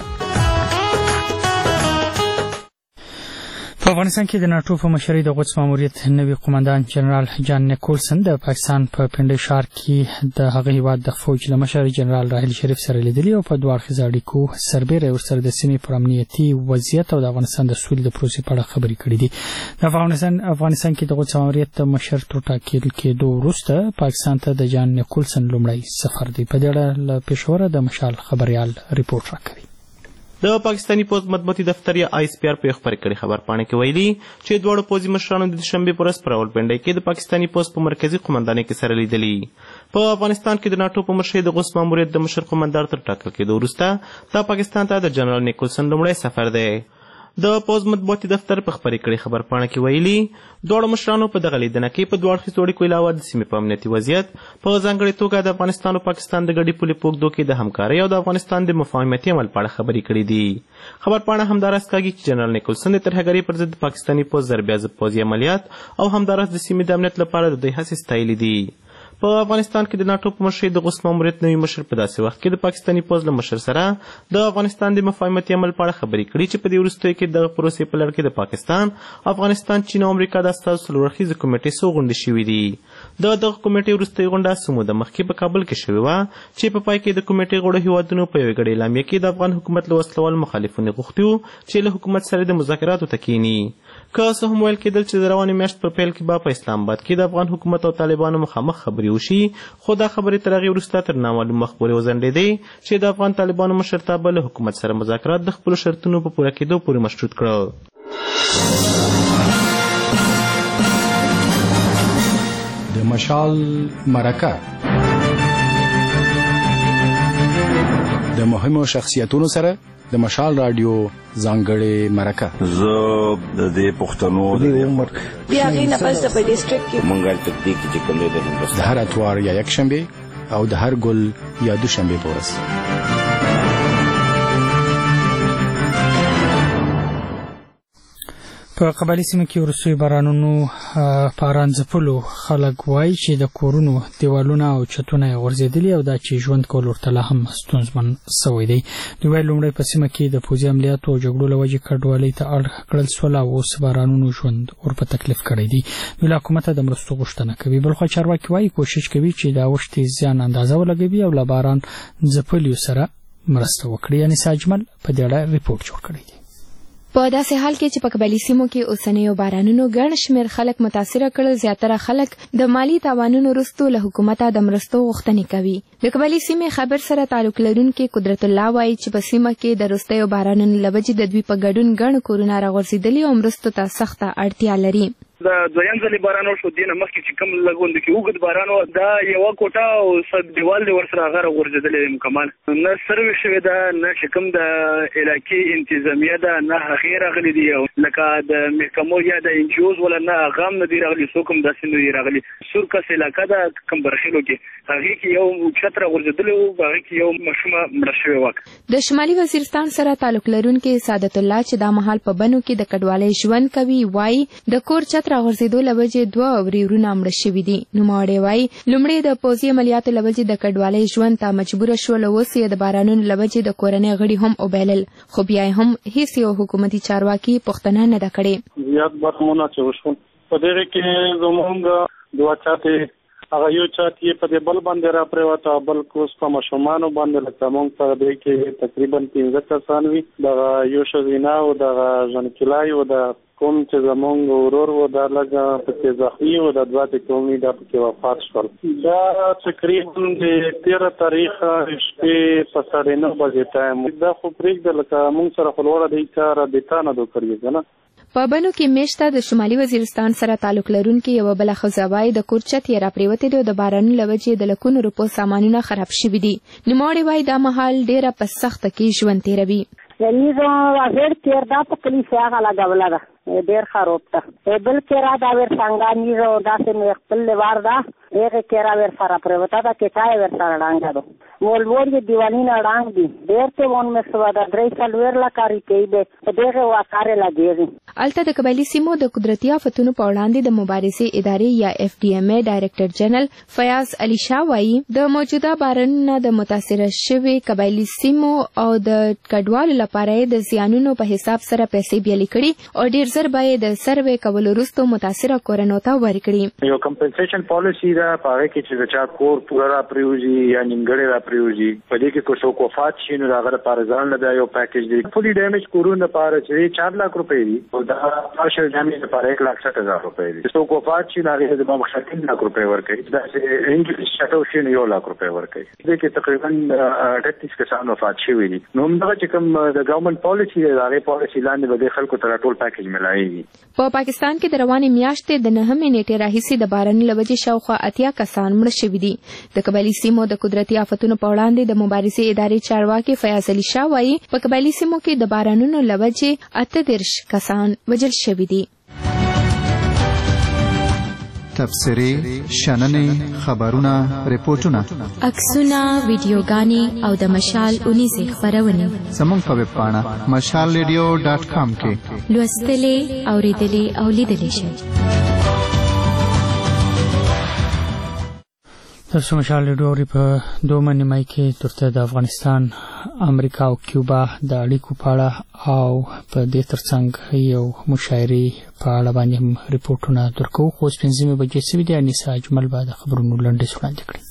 په افغانستان کې د ناټو په مشرۍ د قدس ماموریت نوي قومندان جنرال جان نیکولسن د پاکستان په پنډۍ ښار کې د هغه هیواد د فوج له مشر جنرال راحیل شریف سره لیدلي او په دوه اړخیزو اړیکو سربیره ورسره د سیمې پر امنیتي وضعیت او د افغانستان د سولې د پروسې په اړه خبرې کړې دي. د افغانستان افغانستان کې د قدس ماموریت د مشر تر ټاکل کېدو وروسته پاکستان ته د جان نیکولسن لومړی سفر دی. په دې اړه له پېښوره د مشال خبريال ریپورټ راکوي. د پاکستاني پوز مطبوعاتي دفتر یا آی اس پی آر په خبر کړي خبرپاڼه کې ویلي چې دواړو پوځي مشرانو د شنبې پر ورځ په راولپنډۍ کې د پاکستاني پوز په مرکزي قومندانۍ کې سره لیدلي. په افغانستان کې د ناټو په مشرۍ د قدس ماموریت د مشر قومندان تر ټاکل کېدو وروسته دا پاکستان ته د جنرال نیکولسن لومړی سفر دی. د پوز مطبوعاتي دفتر په خبرې کړي خبرپاڼه کې ویلي دواړو مشرانو په دغه لیدنه کې په دوه اړخیزو اړیکو علاوه د سیمې په امنیتي وضعیت، په ځانګړې توګه د افغانستان او پاکستان د ګډې پولې په اوږدو کې د همکارۍ او د افغانستان د مفاهمتي عمل په اړه خبرې کړې دي. خبرپاڼه همداراز کاږي چې جنرال نیکولسن د ترهګرۍ پر ضد پاکستاني پوز ضربې عضب پوځي عملیات او همداراز د سیمې د امنیت لپاره د دوی هڅې ستایلې دي. په افغانستان کې د ناټو په مشرۍ د غوث ماموریت نوي مشر په داسې وخت کې د پاکستاني پوځ له مشر سره د افغانستان د مفاهمتي عمل په اړه خبرې کړي چې په دې وروستیو کې دغه پروسې په لړ کې د پاکستان، افغانستان، چین او امریکا د استازو څلور اړخیزې کمیټې څو غونډې شوي دي. د دغه کمیټې وروستۍ غونډه څه موده مخکې په کابل کې شوې وه چې په پای کې د کمیټې غړو هیوادونو په یوې ګډې اعلامیه کې د افغان حکومت له وسلوال مخالفینو غوښتي وو چې له حکومت سره د مذاکراتو ته کښېني. که څه هم ویل کېدل چې د روانې میاشت په پیل کې به په اسلام آباد کې د افغان حکومت او طالبانو مخامخ خبرې وشي، خو دا خبرې تر هغې وروسته تر نامعلوم وخت پورې وځنډېدې چې د افغان طالبانو مشرتابه له حکومت سره مذاکرات د خپلو شرطونو په پوره کېدو پورې مشروط کړه. د مشال مرکه د مهمو شخصیتونو سره د مشال رادیو ځانګړې مرکه. زه د دې پښتنو د عمر بیا غي نه پس په ډیسټریکټ کې مونږه تطبیق چې کوم د هندوستان د هر اتوار یا یک شنبه او د هر ګل یا دوشنبه په ورځ. په قبایلي سیمه کې وروستیو بارانونو باران ځپلو خلک وایي چې د کورونو دیوالونه او چتونه یې غورځېدلي او دا چې ژوند کول ورته لا هم ستونزمن سوی دی. دوی وایي لومړی په سیمه کې د پوځي عملیاتو او جګړو له وجې کډوالۍ ته اړ کړل سول او اوس بارانونو ژوند ورپه تکلیف کړی دی. دوی له حکومته د مرستو غوښتنه کوي. بل خوا چارواکي وایي کوشش کوي چې د اوښتې زیان اندازه ولګوي او له باران ځپلیو سره مرسته وکړي. یعنې ساجمل په دې اړه ریپورټ جوړ کړی دی. په داسې حال کې چې په قبایلي سیمو کې اوسنیو بارانونو ګڼ شمېر خلک متاثره کړل، زیاتره خلک د مالی تاوانونو وروسته له حکومته د مرستو غوښتنې کوي. د قبایلي سیمې خبر سره تعلق لرونکي قدرت الله وایي چې په سیمه کې د وروستیو بارانونو له وجې د دوی په ګډون ګڼ کورونه راغورځېدلي او مرستو ته سخته اړتیا لري. د دویم ځلې باران وشو، دې نه مخکې چې کوم لګوند کې اوږد باران و، دا یوه کوټه او صد دیوال دی ورسره هغه راغورځېدلی مکمل، نه سروې شوې ده، نه چې کوم د علاقې انتظامیه ده، نه هغې راغلي دي، لکه د محکمو یا د ان جي اوز ولا نه هغه هم نه دي راغلي، څوک هم داسې نه دي راغلي. سورکس علاقه ده کوم برخیلو کې، هغې کې یو چت راغورځېدلی و، په هغې کې یو ماشومه مړه شوې وه. د شمالي وزیرستان سره تعلق لرونکي سعادت الله چې دا مهال په بنو کې د کډوالۍ ژوند کوي وایي د کور چت راغورځېدو له وجې دوه ورېرونه مړه شوي دي. نوموړی وایي لومړی د پوځي عملیاتو له وجې د کډوالۍ ژوند ته مجبوره شول، اوس یې د بارانونو له وجې د کورنۍ غړي هم وبایلل، خو بیا هم هیڅ یو حکومتي چارواکي پوښتنه نه ده کړې. زیات برخمونه چې وشول په دغه کې زموږ دوه چاتې هغه یو چات یې په دې بل باندې را پرېوته، بل کوس په ماشومانو باندې لکه موږ په دې کې تقریبا پنځه کسان وي، دغه یو ښځینه او دغه ژنکیلای او د کوم چې زمونږ ورور و دا لږه پکې زخمي و، د دوه کومې دا پکې وفات شول. دا تقریبا د تیره تاریخه شپې په ساړه نه بجې ټایم دا خو پرېږده لکه موږ سره خو لوړه دی کار رابطه نه دو کړې که نه. په بنو کې میشته د شمالي وزیرستان سره تعلق لرونکي یوه بله ښځه وایي د کور چت یې راپرېوتې دی او د بارانونو له وجې د لکونو روپو سامانونه خراب شوي دي. نوموړې وایي دا مهال ډېره په سخته کې ژوند تېروي. یعنی ډېر تېر دا په کلیسا هغه لګوله ده ډېر خراب ده. بل کې را دا ور څنګه نیزه داسې مې خپل لوار ده هغې کې را ور سره پرېوته ده کټه یې ور سره ړانګه ده. مولور یې دیوالونه ړانګ دي، ډېر ته ون مې سوه ده، درې څلوېښت لکه روپۍ دی، په دغې واکارې لګېږي. هلته د قبایلي سیمو د قدرتي آفتونو په وړاندې د مبارزې ادارې یا اف ډي ام ای ډایرکټر جنرال فیاض علي شاه وایي د موجوده بارانونو د متاثره شوې قبایلي سیمو او د کډوالو لپاره یې د زیانونو په حساب سره پیسې بیلې کړي او ډېر زر به یې د سروې کولو وروسته متاثره کورنو ته ورکړي. یو کمپنسیشن پالیسي ده په هغې کې چې د چا کور پوره را پرېوځي یا نیمګړی را پرېوځي، په دې کې که څوک وفات شي نو د هغه لپاره ځان له بیا یو پیکیج دی. فولي ډیمیج کورونو لپاره چې چار لاک روپۍ دي او دا پارشل ډیمیج لپاره ایک لاک سټ هزار روپۍ دي. څوک وفات شي نو هغې ته د مخکې تین لاک روپۍ ورکوي، داسې انجري شټو شي نو یو لاک روپۍ ورکوي. دې کې تقریبا اټتیس کسان وفات شوي دي. نو همدغه چې کوم د ګورنمنټ پالیسي دی د هغې پالیسي لاندې به دې خلکو ته ټول پیکیج ملایږي. په پاکستان کې د روانې میاشتې د نهمې نیټې راهیسې د بارانونو له وجې شاوخوا اتیا کسان مړه شوي دي. د قبایلي سیمو د قدرتي آفتونو په وړاندې د مبارزې ادارې چارواکي فیاض علي شاه وایي په قبایلي سیمو کې د بارانونو له وجې اته دېرش کسان وژل شوي دي. تبصرې، شننې، خبرونه، ریپورټونه، عکسونه، ویډیوګانې او د مشال اونیزې خپرونې زموږ په ویب پاڼه مشال ریډیو ډاټ کام کې لوستلې، اورېدلې او لیدلې شئ. تاسو مشال ډوري په دوه نیمای کې ترته د افغانستان، امریکا او کیوبا د اړیکو په اړه او په دې ترڅنګ یو مشاعري په اړه باندې هم ریپورتونه درکو. خو پنځمه بجې سوي د انیسا اجمل بعد خبرونو لنډه وړاندې کړي.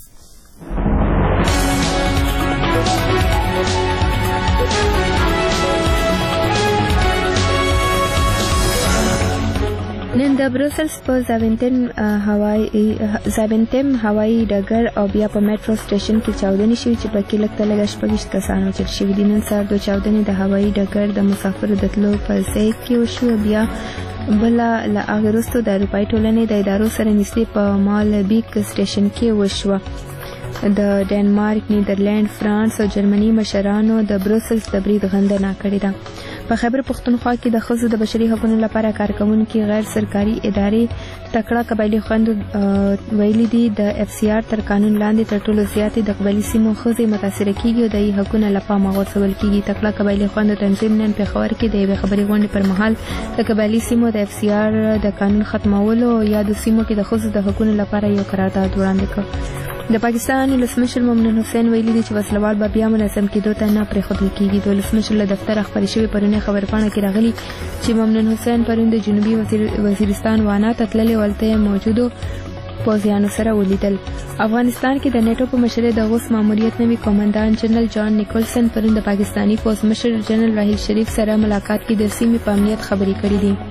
نن د بروسلز په زاوینتن هوایی زاوینتم هوایی ډګر او بیا په میټرو سټیشن کې چاودنې شوې چې پکې لږ تر لږه شپږ کسان وژل شوي دي. نن سهار دوه چاودنې د هوایی ډګر د مسافرو د تلو په ځای کې وشوه. بیا بله له هغې وروسته د اروپایي ټولنې د ادارو سره نږدې په مالبیک سټیشن کې وشوه. د ډنمارک، نیدرلند، فرانس او جرمني مشرانو د بروسلز د برید غندنه کړې ده. په خیبر پښتونخوا کې د ښځو د بشري حقوقو لپاره کارکوونکي غیر سرکاري ادارې تکړه قبایلي خویندو ویلي دي د اف سی آر تر قانون لاندې تر ټولو زیاتې د قبایلي سیمو ښځې متاثره کیږي او د یې حقونه له پامه غورځول کیږي. تکړه قبایلي خویندو تنظیم نن پېښور کې د یوې خبري غونډې پر مهال د قبایلي سیمو د اف سی آر د قانون ختمولو او یادو سیمو کې د ښځو د حقوقو لپاره یو قرارداد وړاندې کړ. د پاکستان ولسمشر ممنون حسین ویلي دي چې وسلوال به بیا منظم کېدو ته نه پرېښودل کېږي. د ولسمشر له دفتره خپرې شوې پرونۍ خبرپاڼه کې راغلي چې ممنون حسین پرون د جنوبي وزیر وزیرستان وانا ته تللی او هلته یې موجودو پوځیانو سره ولیدل. افغانستان کې د نیټو په مشرۍ د اوس ماموریت نوي قومندان جنرال جان نیکولسن پرون د پاکستاني پوځ مشر جنرال راحیل شریف سره ملاقات کې د سیمې په امنیت خبرې کړې دي.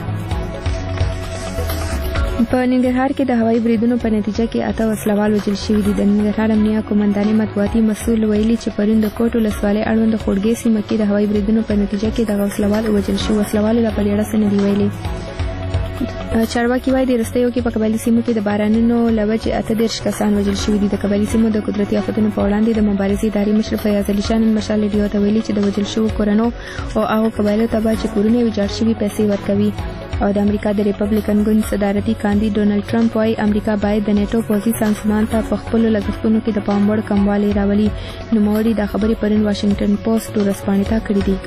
په ننګرهار کې د هوایي بریدونو په نتیجه کې اته وسلوال وژل شوي دي. د ننګرهار امنیه قومندانۍ مطبوعاتي مسؤل ویلي چې پرون د کوټ ولسوالۍ اړوند د خوړګۍ سیمه کې د هوایي بریدونو په نتیجه کې دغه وسلوال وژل شو. وسلوالو لا په ډېره څه نه دي ویلي. چارواکي وایي د وروستیو کې په قبایلي سیمو کې د بارانونو له وجې اته دېرش کسان وژل شوي دي. د قبایلي سیمو د قدرتي آفتونو په وړاندې د مبارزې ادارې مشر فیاض علي شاه نن مشال ریډیو ته ویلي چې د وژل شوو کورنو او هغو قبایلو ته به چې کورونه ویجاړ شوي پیسې ورکوي. او د امریکا د ریپبلیکن ګوند صدارتي کاندید ډونالډ ټرمپ وايي امریکا باید د نیټو پوځي سازمان ته په خپلو لګښتونو کې د پام وړ کموالی راولي. نوموړي دا خبرې پرون واشنګټن پوسټ ورځپاڼې ته کړې دي.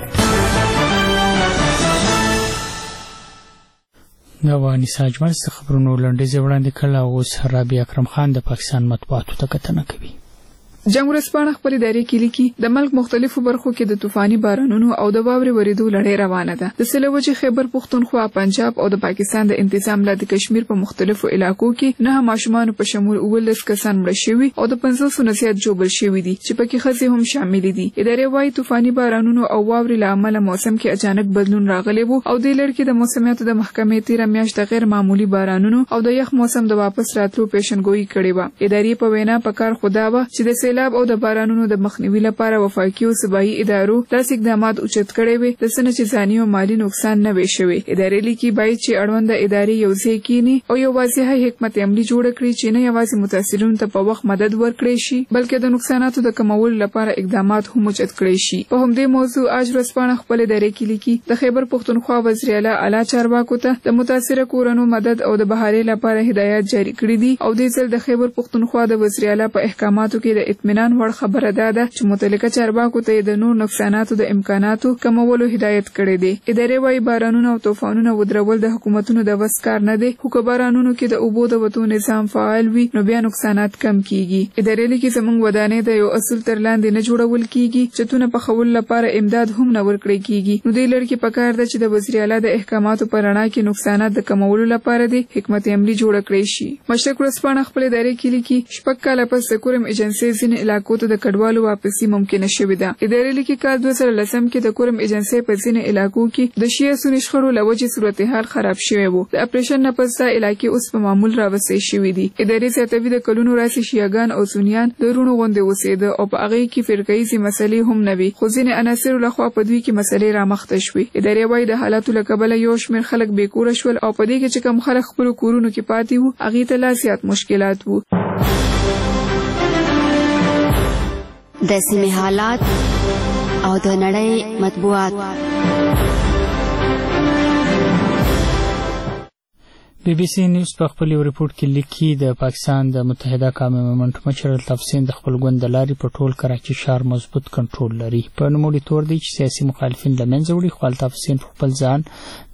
دا و انیسا اجمل څخه خبرونو لنډیزې وړاندې کړل او اوس رابعه اکرم خان د پاکستان مطبوعاتو ته کتنه کوي. جنگ ورځپاڼه خپل ادارې کې لیکي د ملک مختلفو برخو کې د طوفاني بارانونو او د واورې ورېدو لړۍ روانه ده. د سیلوجي خیبر پښتونخوا، پنجاب او د پاکستان د انتظام له د کشمیر په مختلفو علاقو کې نه ماشومان په شمول اوولس کسان مړه شوي او د پنځوس نه زیات ژوبل شوي دي چې پکې ښځې هم شامل دي. ادارې وايي طوفاني بارانونو او واورې له امله موسم کې اچانک بدلون راغلی وو او د لړ کې د موسمیاتو د محکمې تیره میاشت د غیر معمولی بارانونو او د یخ موسم د واپس راتلو پیشنګویي کړې وه. ادارې په وینا پکار خدا وه چې د سیلاب او د بارانونو د مخنیوي لپاره وفاقي او صوبایي ادارو داسې اقدامات اوچت کړي وي د څه نه چې ځاني او مالي نقصان نه وي شوی. ادارې لیکي باید چې اړونده ادارې یو ځای کینی او یو واضحه حکمت عملي جوړ کړي چې نه یوازې متاثرینو ته په وخت مدد ورکړي شي بلکې د نقصاناتو د کمولو لپاره اقدامات هم اوچت کړي شي. په همدې موضوع اج ورځپاڼه خپل ادارې کې لیکي د خیبر پښتونخوا وزیر اعلی اعلی چارواکو ته د متاثره کورونو مدد او د بهارۍ لپاره هدایات جاری کړي دي او د ځل د خیبر پښتونخوا د وزیر اعلی په احکاماتو کې د اطمینان وړ خبره ده چې متعلقه چارواکو ته د نور نقصاناتو د امکاناتو کمولو هدایت کړي دي. ادارې وايي بارانونه او طوفانونه ودرول د حکومتونو د وس کار نه دی خو که بارانونو کې د اوبو د وتو نظام فعال وي نو بیا نقصانات کم کیږي. ادارې لیکي زموږ ودانۍ د یو اصول تر لاندې نه جوړول کیږي چتونه په خول لپاره امداد هم نه ورکړي کیږي. نو دې لړ کې پکار ده چې د وزیر اعلی د احکاماتو په رڼا کې نقصانات د کمولو لپاره د حکمت عملي جوړ کړي شي. مشرق ورځپاڼه خپل ادارې کې لیکي شپږ کاله پس د کورم ایجنسۍ ځینې علاقو ته د کډوالو واپسی ممکنه شوې ده. ادارې لیکي کال دوه زره لسم کې د کورم ایجنسۍ په ځینې علاقو کې د شیعه سني شخړو له وجې صورتحال خراب شوی و. د اپریشن نه پس دا علاقې اوس په معمول راوستل شوې دي. ادارې زیاتوي د کلونو راځي شیعهګان او سنیان د رونو غوندې اوسېده او په هغې کې فرقهیزې مسلې هم نه وي خو ځینې عناصرو لخوا په دوی کې مسلې رامخته شوې. ادارې وايي د حالاتو له کبله یو شمېر خلک بېکوره شول او په دې کې چې کوم خلک خپلو کورونو کې پاتې وو هغې ته لا زیات مشکلات وو. د سیمې حالات او د نړۍ مطبوعات. بی بی سی نیوز په خپل یو ریپورت کې لیکي د پاکستان د متحده قوم مومنټ مشر الطاف حسین د خپل ګوند د لارې په ټول کراچي ښار مضبوط کنټرول لري. په نوموړي تور دی چې سیاسي مخالفین له منځه وړي خو الطاف حسین په خپل ځان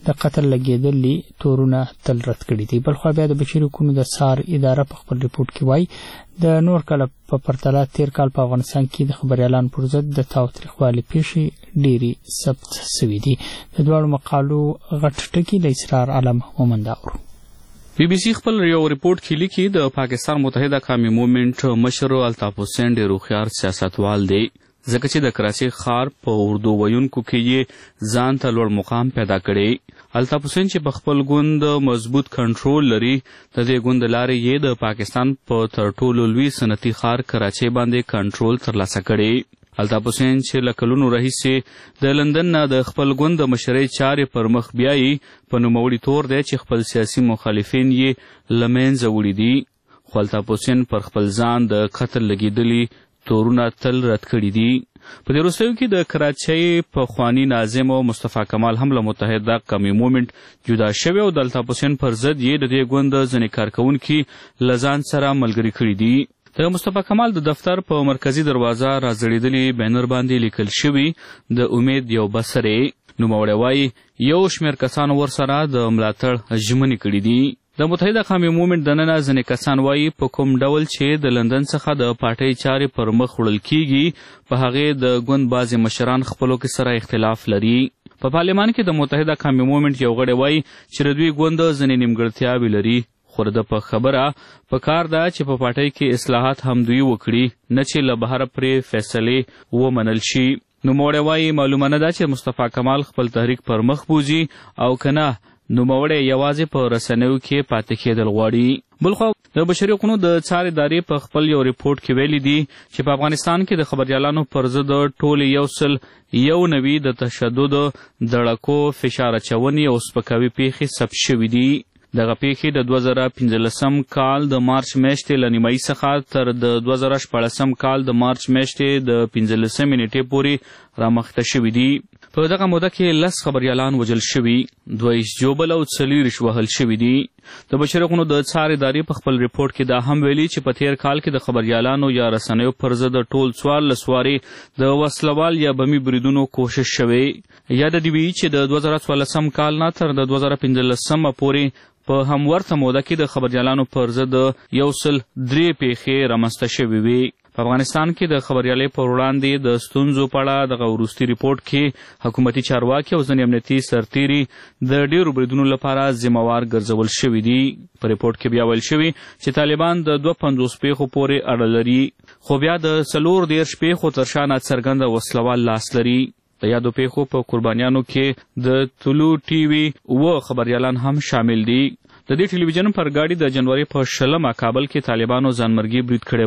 د قتل لګېدلي تورونه تل رد کړي دي. بلخوا بیا د بشري حقوقو د سار اداره په خپل ریپورټ کې وایي د نور کال په پرتله تیر کال په افغانستان کې د خبریالانو پر ضد د تاوتریخوالي پیښې ډېرې ثبت سوي دي. د دواړو مقالو غټ ټکي د اسرار عالم مومند اورو. بی بی سی خپل یو ریپورت کې لیکي د پاکستان متحده قومي موومنټ مشر الطاف حسین ډېر هوښیار سیاستوال دی، ځکه چې د کراچۍ ښار په اردو ویونکو کې یې ځان ته لوړ مقام پیدا کړی. الطاف حسین چې په خپل ګوند مضبوط کنټرول لري، د دې ګوند لارې یې د پاکستان په تر ټولو لوی صنعتي ښار کراچۍ باندې کنټرول ترلاسه کړی. الطاف حسین چې له کلونو راهیسې د لندن نه د خپل ګوند د مشرۍ چارې پر مخ بیایي، په نوموړي تور دی چې خپل سیاسي مخالفین یې له منځه وړي دي. خو الطاف حسین پر خپل ځان د قتل لګېدلي تورونه تل رد کړي دي. په دې وروستیو کې د کراچۍ پخواني ناظم او مصطفی کمال هم له متحده قومي موومنټ جدا شوی او د الطاف حسین پر ضد یې د دې ګوند ځینې کارکوونکي له ځان سره ملګري کړي دي. د مصطفی کمال د دفتر په مرکزي دروازه راځړېدلي بینر باندې لیکل شوي د امید یو بسرې. نوموړی وایي یو شمېر کسانو ورسره د ملاتړ ژمنې کړي دي. د متحده قومي موومنټ دننه ځینې کسان وایي په کوم ډول چې د لندن څخه د پارټۍ چارې پر مخ وړل کیږي، په هغې د ګوند بعضې مشران خپلو کې سره اختلاف لري. په پارلمان کې د متحده قومي موومنټ یو غړی وایي چې د دوی ګوند ځینې نیمګړتیاوې لري، خو د په خبره په کار ده چې په پارټۍ کې اصلاحات هم دوی وکړي، نه چې له بهره پرې فیصلې ومنل شي. نوموړی وایي معلومه نه ده چې مصطفی کمال خپل تحریک پر مخ بوځي او که نه نوموړی یوازې په رسنیو کې پاتې کېدل غواړي. بلخوا د بشري حقوقو د څار ادارې په خپل یو ریپورټ کې ویلي دي چې په افغانستان کې د خبریالانو پر ضد ټول یو سل یو نوي د تشدد، دړکو، فشار اچونې او سپکاوي پیښې ثبت شوي دي. دغه پیښې د دوه زره پنځلسم کال د مارچ میاشتې له نیمایي څخه تر د دوه زره شپاړسم کال د مارچ میاشتې د پنځلسمې نیټې پورې رامخته شوي دي. په دغه موده کې لس خبریالان وژل شوي، دوه یې ژوبل او څلېرویشت وهل شوي دي. د بشري حقوقو د څار ادارې په خپل ریپورټ کې دا هم ویلي چې په تیر کال کې د خبریالانو یا رسنیو پر ضد ټول څوارلس وارې د وسلوال یا بمي بریدونو کوشش شوی. یاد دې وي چې د دوه زره څوارلسم کال نه تر د دوه زره پنځلسمه پورې په همورته موده کې د خبریالانو پر ضد یو سل درې پیښې رامنځته شوې وې. په افغانستان کې د خبریالۍ پر وړاندې د ستونزو په اړه دغه وروستي ریپورټ کې حکومتي چارواکي او ځینې امنیتي سرتیري د ډېرو بریدونو لپاره ذمهوار ګرځول شوي دي. په ریپورټ کې بیا ویل شوي چې طالبان د دوه پنځوس پیښو پورې اړه لري، خو بیا د څلور دېرش پیښو تر شا ناڅرګنده وسلوال لاس لري. د یادو پیښو په قربانیانو کې د طلوع ټي وي اوه خبریالان هم شامل دي. د دې ټلویزیون پر ګاډي د جنوري په شلمه کابل کې طالبانو ځانمرګي برید کړی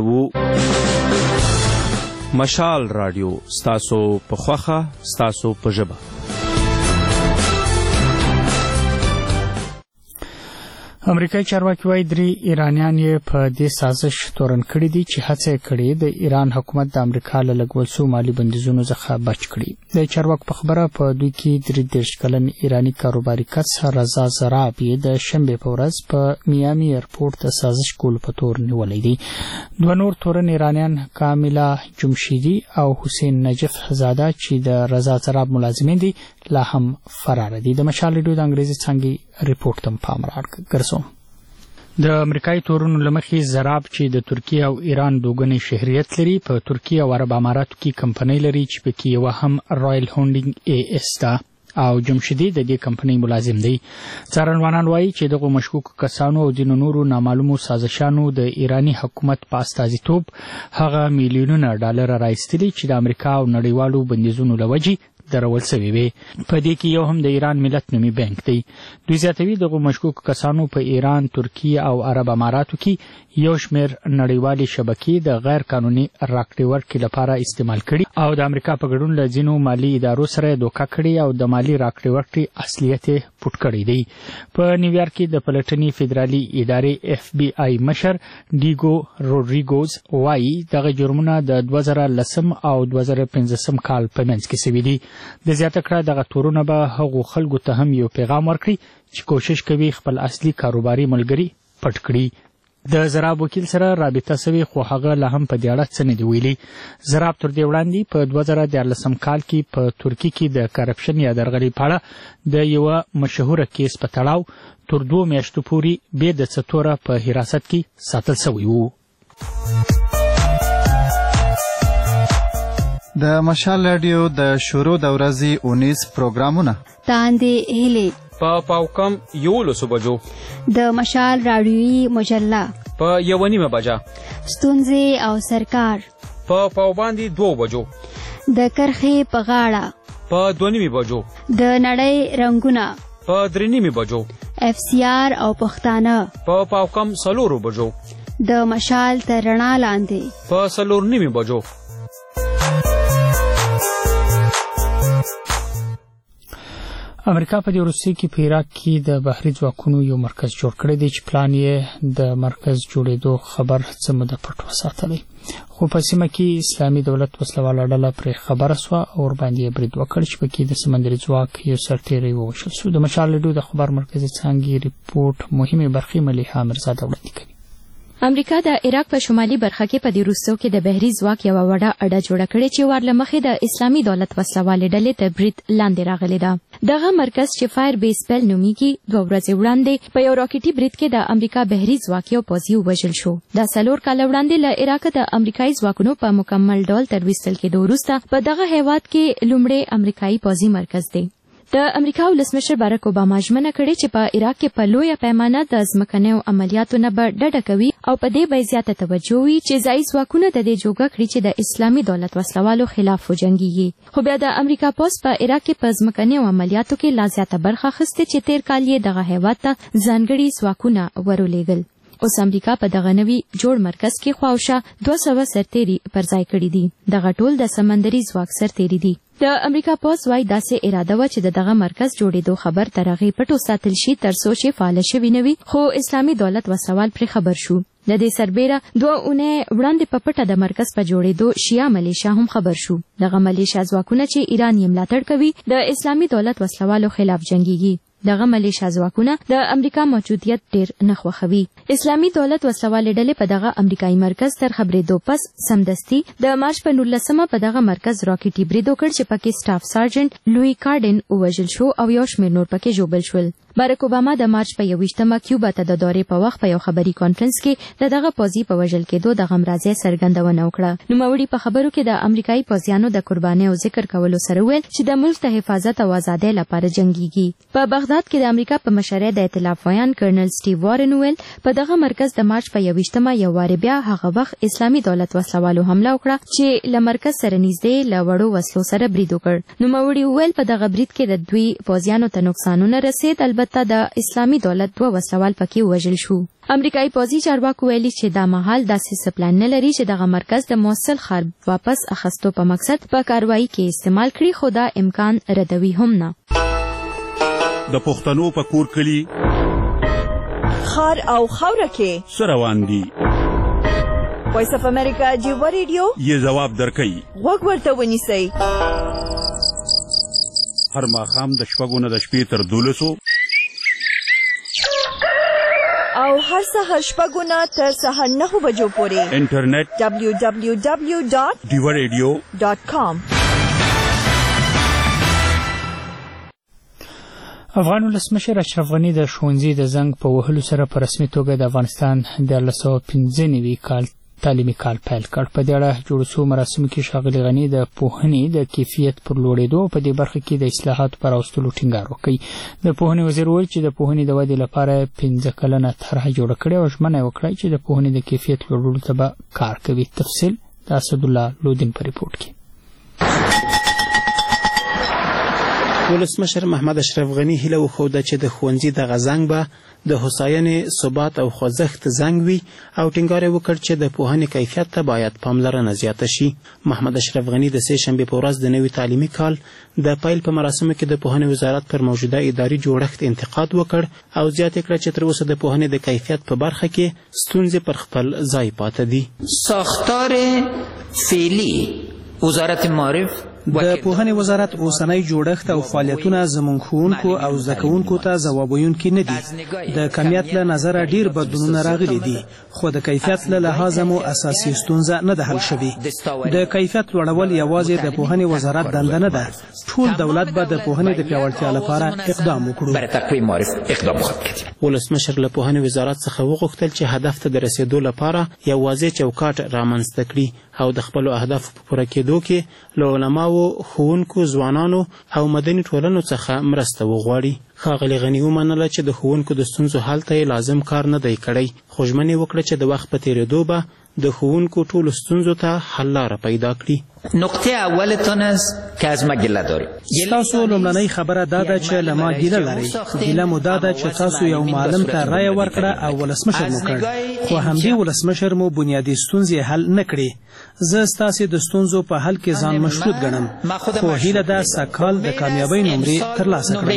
وو. مشال رادیو ستاسو په خوښه، ستاسو په ژبه. امریکایي چارواکي وایي درې ایرانیان یې په دې سازش تورن کړي دي چې هڅه یې کړې د ایران حکومت د امریکا له لګول شوو مالي بندیزونو څخه بچ کړي. د چارواکو په خبره په دوی کې درې دېرش کلن ایراني کاروباري کس رضا زراب یې د شنبې په ورځ په میامي ایرپورټ د سازش کولو په تور نیولی دی. دوه نور تورن ایرانیان کاملا جمشیدي او حسین نجف زاده چې د رضا زراب ملازمین دي لا هم فرار دي. د مشال ریډیو د انګریزي څانګې ریپورټ ته پام راګرځوم. د امریکایي تورونو له مخې زراب چې د ترکیه او ایران دوګنی شهریت لري، په ترکیه او عرب اماراتو کې کمپنۍ لري چې پکې یوه هم رایل هولډینګ ای اس ده او جمشیدي د دې کمپنۍ ملازم دی. څارنوالان وایي چې دغو مشکوکو کسانو او ځینو نورو نامعلومو سازشانو د ایراني حکومت په استازیتوب هغه میلیونونه ډالر رایستلي چې د امریکا او نړیوالو بندیزونو له وجې درول سوي وي. په دې کې یو هم د ایران ملت نومي بانک دی. دوی زیاتوي دغو مشکوکو کسانو په ایران، ترکیه او عرب اماراتو کې یو شمېر نړیوالې شبکې د غیر قانوني راکړې ورکړې لپاره استعمال کړي او د امریکا په ګډون له ځینو مالي ادارو سره یې دوکه کړې او د مالي راکړې ورکړې اصلیت یې پټ کړی دی. په نیویارک کې د پلټنې فدرالي ادارې اف بی آی مشر ډیګو روډریګوز وایي دغه جرمونه د دوه زره لسم او دوه زره پنځلسم کال په منځ کې سوي دي. د زیاته کړه دغه تورونه به هغو خلکو ته هم یو پیغام ورکړي چې کوشش کوي خپل اصلي کاروباري ملګري پټ کړي. د زراب وکیل سره رابطه سوي خو هغه لا هم په دې اړه څه نه دي ویلي. زراب تر دې وړاندې په دوه زره دیارلسم کال کې په ترکیه کې د کرپشن یا درغلۍ په اړه د یوه مشهوره کیس په تړاو تر دوو میاشتو پورې بې د څه توره په حراست کې ساتل سوی و. د مشال رادیو د شروع د ورځې اونیس پروګرامونه تاندې هیلې په پاوکم یولسو بجو د مشال راډیویي مجله په یوه نیمه بجه ستونزې او سرکار په پاوباندې دوو بجو د کرښې په غاړه په دوه نیمې بجو د نړۍ رنګونه په درې نیمې بجو اف سی آر او پښتانه په پاوکم څلورو بجو د مشال تر رڼا لاندې په څلور نیمې بجو. امریکا په دې وروستیو کې په عراق کې د بحري ځواکونو یو مرکز جوړ کړی دی چې پلان یې د مرکز جوړېدو خبر څه موده پټ وساتلی، خو په سیمه کې اسلامي دولت وسلواله ډله پرې خبره سوه او ورباندې یې برید وکړ چې پکې د سمندري ځواک یو سرتیری ووژل سو. د مشال رادیو د خبر مرکزي څانګې ریپورټ مهمې برخې ملیحه مرزاده وړاندې کوي. امریکا د عراق په شمالي برخه کې په دې وروستیو کې د بحري ځواک یوه وړه اډه جوړه کړې چې ورله مخې د اسلامي دولت وسلوالې ډلې تر برید لاندې راغلې ده. دغه مرکز چې فایر بیس پیل نومیږي دوه ورځې وړاندې په یو راکټي برید کې د امریکا بحري ځواک یو پوځي ووژل شو. دا څلور کاله وړاندې له عراق د امریکایي ځواکونو په مکمل ډول تر ویستل کېدو وروسته په دغه هیواد کې لومړی امریکایي پوځي مرکز دی. د امریکا ولسمشر باراک اوباما ژمنه کړې چې په عراق کې په لویه پیمانه د ځمکنیو عملیاتو نه به ډډه کوي او په دې به زیاته توجه وي چې ځایي ځواکونه د دې جوګه کړي چې د اسلامي دولت وسلوالو خلاف وجنګېږي. خو بیا د امریکا پوځ په عراق کې په ځمکنیو عملیاتو کې لا زیاته برخه اخیستې چې تېر کال یې دغه هیواد ته ځانګړي ځواکونه ورولېږل. اوس امریکا په دغه نوي جوړ مرکز کې خواوشا دوه سوه سرتیري پر ځای کړي دي. دغه ټول د سمندري ځواک سرتیري دي. د امریکا پوځ وايي داسې اراده وه چې د دغه مرکز جوړېدو خبر تر هغې پټ وساتل شي تر څو چې فعاله شوي نه وي، خو اسلامي دولت وسوال پرې خبر شو. د دې سربیره دوه اونۍ وړاندې په پټه د مرکز په جوړېدو شیعه ملیشیا هم خبر شو. دغه ملیشیا ځواکونه چې ایران یې ملاتړ کوي د اسلامي دولت وسلوالو خلاف جنګېږي. دغه ملیشیا ځواکونه د امریکا موجودیت ډېر نه خوښوي. اسلامي دولت وسلوالې ډلې په دغه امریکایي مرکز تر خبرېدو پس سمدستي د مارچ په نولسمه په دغه مرکز راکټي برید وکړ چې پکې سټاف سارجنټ لوی کارډن ووژل شو او یو شمېر نور پکې ژوبل شول. باراک اوباما د مارچ په یوویشتمه کیوبا ته د دورې په وخت په یو خبري کانفرنس کې د دغه پوځي په وژل کېدو د غمرازۍ څرګندونه وکړه. نوموړي په خبرو کې د امریکایي پوځیانو د قربانیو ذکر کولو سره ویل چې د ملک د حفاظت او ازادۍ لپاره جنګېږي. په بغداد کې د امریکا په مشرۍ د ائتلاف ویان کرنل سټیو وارن ویل په دغه مرکز د مارچ په یوویشتمه یو وارې بیا هغه وخت اسلامي دولت وسلوالو حمله وکړه چې له مرکز سره نږدې له وړو وسلو سره برید وکړ. نوموړي ویل په دغه برید کې د دوی پوځیانو ته نقصانونه رسید، البته د اسلامي دولت دوه وسلوال پکې وژل شو. امریکایي پوځي چارواکو ویلي چې دا مهال داسې څه پلان نه لري چې دغه مرکز د موصل ښار واپس اخیستو په مقصد په کاروایي کې استعمال کړي، خو دا امکان ردوي هم نه. د پښتنو په کور کلي خار او خاوره کې څه روان دي؟ وایس اف امریکا جیوا ریډیو یې ځواب درکوي. غوږ ورته ونیسئ. هر ماښام د شپږو نه د شپې تر دولسو او هر سهار شپږو نه تر سهار نهو بجو پورې انټرنیټ ډبلیو ډبلیو ډبلیو ډاټ ډیوا ریډیو ډاټ کام. افغان ولسمشر اشرف غني د ښوونځي د زنګ په وهلو سره په رسمي توګه د افغانستان دیارلس سوه پنځه نوي کال تعلیمي کال پیل کړ. په دې اړه جوړ شوو مراسمو کې ښاغلي غني د پوهنې د کیفیت پر لوړېدو په دې برخه کې د اصلاحاتو پر راوستلو ټینګار وکړ. د پوهنې وزیر وویل چې د پوهنې د ودې لپاره پنځه کلنه طرحه جوړه کړې او ژمنه یې وکړه چې د پوهنې د کیفیت لوړولو ته به کار کوي. تفصیل د اسدالله لودین په ریپورټ کې. ولسمشر محمد اشرف غني هیله وښوده چې د ښوونځي دغه زنګ به د هوساینې، ثبات او خوځښت زنګ وي او ټینګار یې وکړ چې د پوهنې کیفیت ته باید پاملرنه زیاته شي. محمد اشرف غني د سې شنبې په ورځ د نوي تعلیمي کال د پیل په مراسمو کې د پوهنې وزارت پر موجوده اداري جوړښت انتقاد وکړ او زیاته کړه چې تر اوسه د پوهنې د کیفیت په برخه کې ستونزې پر خپل ځای پاتې دي. ساختار فعلی وزارت معارف د پوهنې وزارت اوسنی جوړښت او فعالیتونه زموږ ښوونکو او زده کوونکو ته ځواب ویونکي نه دي. د کمیت له نظره ډیر بدلونونه راغلي دي، خو د کیفیت له لحاظه مو اساسي ستونزه نه ده حل شوې. د کیفیت لوړول یوازې د پوهنې وزارت دنده نه ده. ټول دولت به د پوهنې د پیاوړتیا لپاره اقدام وکړو. ولسمشر له پوهنې وزارت څخه وغوښتل چې هدف ته د رسیدو لپاره یو واضح چوکاټ رامنځته کړي او د خپلو اهدافو په پوره کېدو کې له علماو، ښوونکو، ځوانانو او مدني ټولنو څخه مرسته وغواړي. ښاغلي غني ومنله چې د ښوونکو د ستونزو حل ته یې لازم کار نه دی کړی، خو ژمنې وکړه چې د وخت په تېرېدو به د ښوونکو ټولو ستونزو ته حل لاره پیدا کړي. نقطه اولتون است که از ما گله دارید. ستاسو لومړنۍ خبره دا ده چې له ما ګیله لرئ. ګیله مو دا ده چې تاسو یو معلم ته رایه ورکړه او ولسمشر مو کړ، خو همدې ولسمشر مو بنیادي ستونزې حل نه کړې. زه ستاسې د ستونزو په حل کې ځان مشروط ګڼم، خو هیله ده سږکال د کامیابۍ نمرې ترلاسه کړم.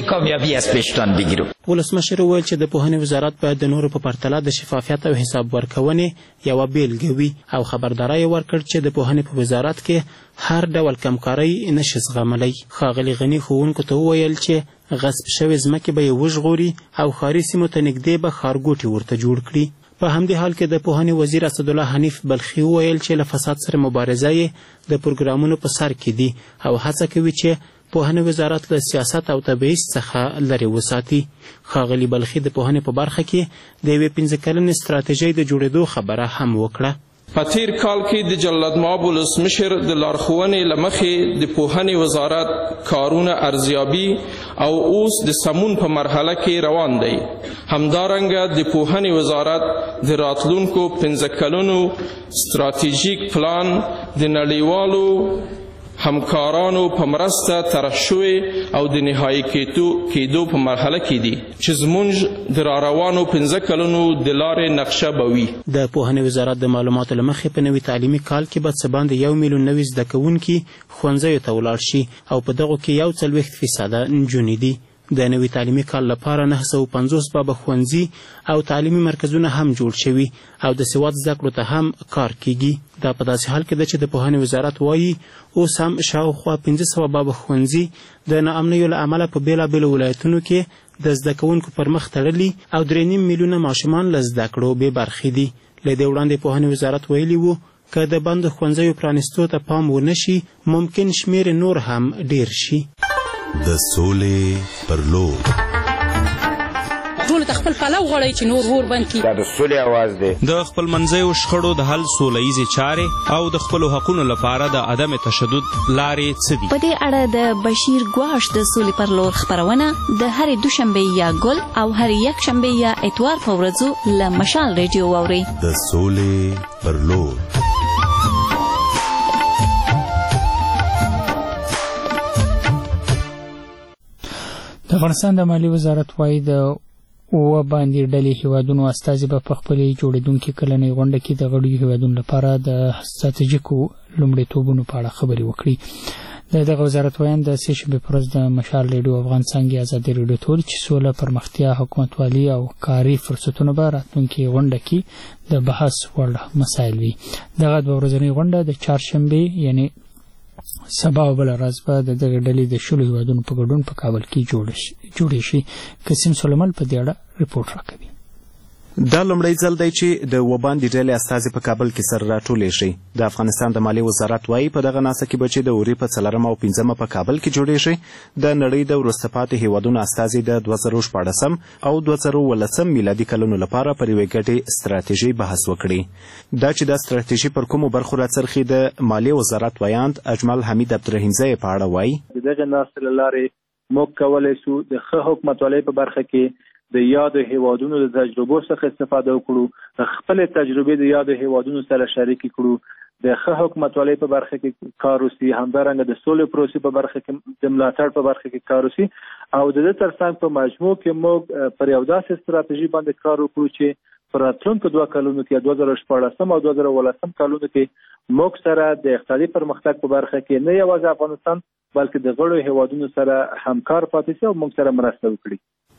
ولسمشر وویل چې د پوهنې وزارت باید د نورو په پرتله د شفافیت او حساب ورکونې یوه بیلګه وي او خبرداری یې ورکړ چې د پوهنې په وزارت کې هر ډول کمکارۍ نشي زغملی. ښاغلي غني ښوونکو ته وویل چې غصب شوې ځمکې به یې وژغوري او ښاري سیمو ته نږدې به ښارګوټي ورته جوړ کړي. په همدې حال کې د پوهنې وزیر اسدالله حنیف بلخي وویل چې له فساد سره مبارزه یې د پروګرامونو په سر کې دي او هڅه کوي چې پوهنې وزارت له سیاست او تبعیض څخه لرې وساتي. ښاغلي بلخي د پوهنې په برخه کې د یوې پنځه کلنې ستراتیژۍ د جوړېدو خبره هم وکړه. په تیر کال کې د جلاد مآب ولسمشر د لارښوونې له مخې د پوهنې وزارت کارونه ارزیابي او اوس د سمون په مرحله کې روان دی. همدارنګه د پوهنې وزارت د راتلونکو پنځه کلونو ستراتیژیک پلان د نړیوالو همکارانو په مرسته طرح شوی او د نهایي کېدو په مرحله کې دي چې زموږ د راروانو پنځه کلونو د لارې نقشه به وي. د پوهنې وزارت د معلوماتو له مخې په نوي تعلیمي کال کې به څه باندې یو میلیون نوي زده کوونکي ښوونځیو ته ولاړ شي او په دغو کې یو څلوېښت فیصده نجونې دي. د نوي تعلیمي کال لپاره نهه سوه پنځوس بابه ښوونځي او تعلیمي مرکزونه هم جوړ شوي او د سواد زده کړو ته هم کار کیږي. دا په داسې حال کې ده چې د پوهنې وزارت وایي اوس هم شاوخوا پنځه سوه بابه ښوونځي د ناامنیو له امله په بېلابېلو ولایتونو کې د زده کوونکو پر مخ تړلي او درې نیم میلیونه ماشومان له زده کړو بې برخې دي. له دې وړاندې پوهنې وزارت ویلي وو که د بندو ښوونځیو پرانیستو ته پام ونه شي ممکن شمېر نور هم ډیر شي. د سولې پر لور ټول ته خپل پلو غواړي چې نور ور بند کړي. دا د سولې اواز دی. د خپلمنځیو شخړو د حل سوله ییزې چارې او د خپلو حقونو لپاره د عدم تشدد لارې څه دي؟ په دې اړه د بشیر ګواش د سولې پر لور خپرونه د هرې دوشنبې یا ګل او هرې یکشنبې یا اتوار په ورځو له مشال ریډیو واورئ. د سولې پر لور. د افغانستان د مالیې وزارت وایي د اووه باندې ډلې هیوادونو استازي به په خپلې جوړېدونکې کلنۍ غونډه کې د غړیو هیوادونو لپاره د ستراتیژیکو لومړیتوبونو په اړه خبرې وکړي. د دغه وزارت ویان د سې شنبې په ورځ د مشال ریډیو افغان څانګې ازادي ریډیو ته ویل چې سوله، پرمختیا، حکومتوالي او کاري فرصتونه به راتلونکې غونډه کې د بحث وړ مسایل وي. دغه دوه ورځنۍ غونډه د چهارشنبې یعنې سبا او بله ورځ به د دغې ډلې د شلو هیوادونو په ګډون په کابل کې جوړې شي. قسیم سلیمان په دې اړه رپورټ راکوي. دا لومړی ځل دی چې د اووه باندې ډلې استازي په کابل کې سره راټولې شي. د افغانستان د مالیې وزارت وایي په دغه ناسته کې به چې د اوري په څلورمه او پنځمه په کابل کې جوړې شي د نړۍ د وروسته پاتې هیوادونو استازي د دوه زره شپاړسم او دوه زره اوولسم میلادي کلونو لپاره پر یوې ګډې ستراتیژۍ بحث وکړي. دا چې دا ستراتیژي پر کومو برخو راڅرخي د مالیې وزارت ویاند اجمل حمید عبدالرحیمزی په اړه وایي. د دغه ناستې له لارې موږ کولی شو د ښه حکومتوالۍ په برخه کې د یادو هیوادونو د تجربو څخه استفاده وکړو، خپل تجربې د یادو هیوادونو سره شریکې کړو، د ښه حکومتوالۍ په برخه کې کار وشي، همدارنګه د سولې پروسې په برخه کې د ملاتړ په برخه کې کار وشي او د دې ترڅنګ په مجموع کې موږ پر یو داسې ستراتیژي باندې کار وکړو چې په راتلونکو دوه کلونو کې دوه زره شپاړسم او دوه زره اوولسم کلونو کې موږ سره د اقتصادي پرمختګ په برخه کې نه یوازې افغانستان بلکې د غړو هیوادونو سره همکار پاتې شي او موږ سره مرسته وکړي.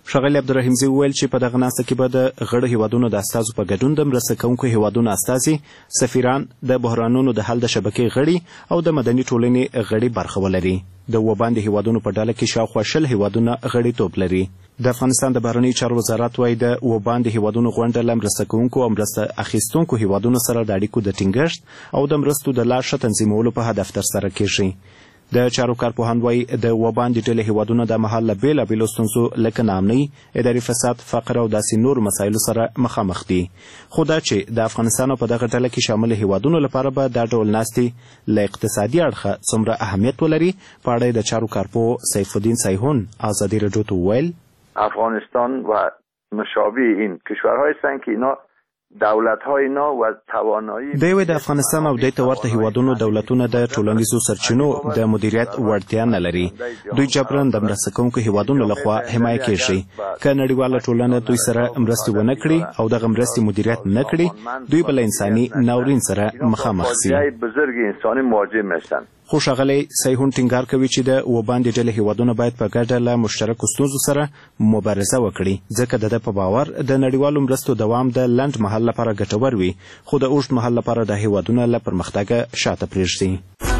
ښاغلي عبدالرحیمزي وویل چې په دغه ناسته کې به د غړو هیوادونو د استازو په ګډون د مرسته کوونکو هیوادونو استازي، سفیران، د بحرانونو د حل د شبکې غړي او د مدني ټولنې غړي برخه ولري. د وباندې هیوادونو په ډله کې شاوخوا شل هیوادونه غړیتوب لري. د افغانستان د بهرنیو چارو وزارت وايي د وباندې هیوادونو غونډه له مرسته کوونکو او مرسته اخیستونکو هیوادونو سره د اړیکو د ټینګښت او د مرستو د لا ښه تنظیمولو په هدف ترسره کیږي. د چارو کارپوهان وايي د وباندې ډلې هیوادونه د مهال له بېلابېلو ستونزو لکه ناامنۍ، اداري فساد، فقر او داسې نورو مسایلو سره مخامخ دي. خو دا چې د افغانستان په دغه ډله کې شامل هیوادونو لپاره به دا ډول ناستې له اقتصادي اړخه څومره اهمیت ولري، په اړه یې د چارو کارپوه سیف الدین سیحون ازادي راډیو ته وویل: افغانستان و مشابه این کشورهای هستند که اینا دولت‌های اینا و توانایی دوی د افغانستان او دې ته ورته هیوادونو دولتونه د ټولنیزو سرچینو د مدیریت وړتیا نه لري. دوی جبران د مرسته کوونکو هیوادونو لخوا حمایه کیږي. که نړیواله ټولنه دوی سره مرستې ونه کړي او دغه مرستې مدیریت نه کړي، دوی به له انساني ناورین سره مخامخ سي. بزرگ انسانی مواجه میشن. خو ښاغلی سیحون ټینګار کوي چې د وباندې ډلې هیوادونه باید په ګډه له مشترکو ستونزو سره مبارزه وکړي، ځکه د ده په باور د نړیوالو مرستو دوام د لنډ مهال لپاره ګټور وي، خو د اوږد مهال لپاره د هیوادونه له پرمختګه شاته پرېږدي.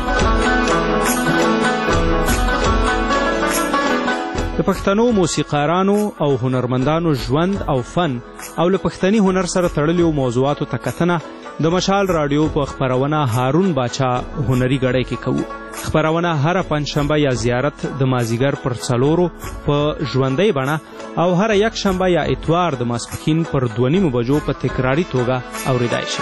د پښتنو موسیقارانو او هنرمندانو ژوند او فن او له پښتني هنر سره تړلیو موضوعاتو ته کتنه د مشال راډیو په خپرونه هارون باچا هنري غړی کې کوو. خپرونه هره پنجشنبه یا زیارت د مازیګر پر څلورو په ژوندۍ بڼه او هره یک شنبه یا اتوار د ماسپښین پر دوه نیمو بجو په تکراري توګه اورېدای شي.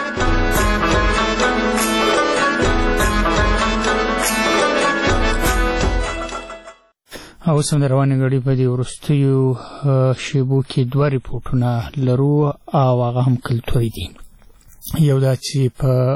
او سم د روانې غړي په دې وروستیو شیبو کې دوه ریپورټونه لرو او هغه هم کلتوري دي. یو دا چې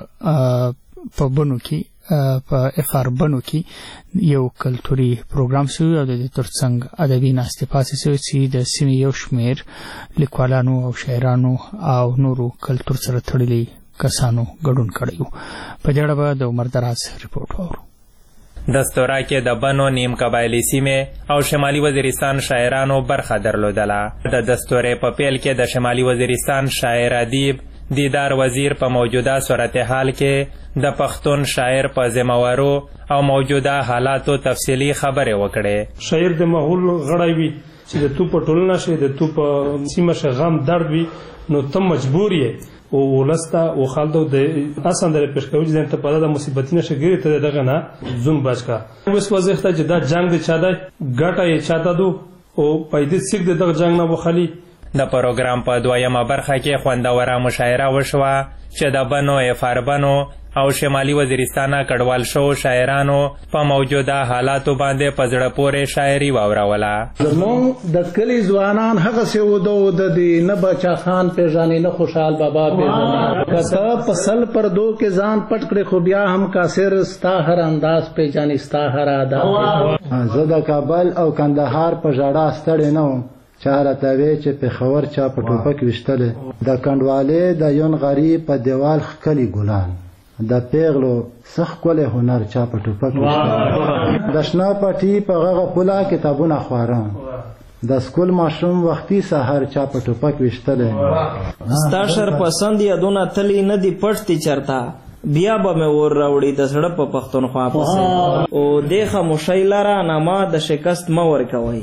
په په بنو کې په اف ار بنو کې یو کلتوري پروګرام شوی او د دې ترڅنګ ادبي ناستې پاسې شوی چې د سیمې یو شمېر لیکوالانو او شاعرانو او نورو کلتور سره تړلي کسانو ګډون کړی و. په دې اړه به د عمر دراز ریپورټ واورو. دستورا کې د بنو نیم قبایلی سیمې او شمالي وزیرستان شاعرانو برخه درلودله. د دستورې په پیل کې د شمالي وزیرستان شاعر ادیب دیدار وزیر په موجوده صورتحال کې د پښتون شاعر په ذمہوارو او موجوده حالاتو تفصیلی خبرې وکړې. شاعر د ماحول غړی وي چې د تو په ټولنه شي د تو په سیمه شه غم درد وي، نو ته مجبور یې او ولستا او خالدو د اسان در پیش کوي چې ته په د مصیبتینه شګری ته دغه نه زوم بچکا. اوس وځخته چې دا جنگ د چا دی ګټه یې چاته دو او پیدې سیګ دغه جنگ نه وخلی. د پروګرام په دویمه برخه کې خوندوره مشاعره وشوه چې د بنو افاربنو او شمالي وزیرستانه کډوال شو شاعرانو په موجوده حالاتو باندې په زړه پورې شاعري واوروله. زموږ د کلي ځوانان هغسې ودو د دې نه بچا خان پېژنې نه خوشحال بابا پېژنې، که ته په سل پردو کې ځان پټ کړې خو بیا هم کاسر ستا هر انداز پېژنې ستا هر ادا. زه د کابل او کندهار په ژړا ستړی نه وم چاره تاوی چې پېښور چا په ټوپک ویشتلې، د کنډوالې د یون غریب په دیوال ښکلي ګلان، د پیغلو سخ ښکلی هنر چا په ټوپک ویشتلې، د شنه پټي په غغه پوله کتابونه خوارم، د سکول ماشوم وختي سحر چا په ټوپک ویشتلې. ستا شر پسند یادونه تلی نه دي پټ دي چرته، بیا به مې ور راوړي د زړه په پښتونخوا پسې، او دې خاموشۍ لره نما د شکست مه ورکوئ،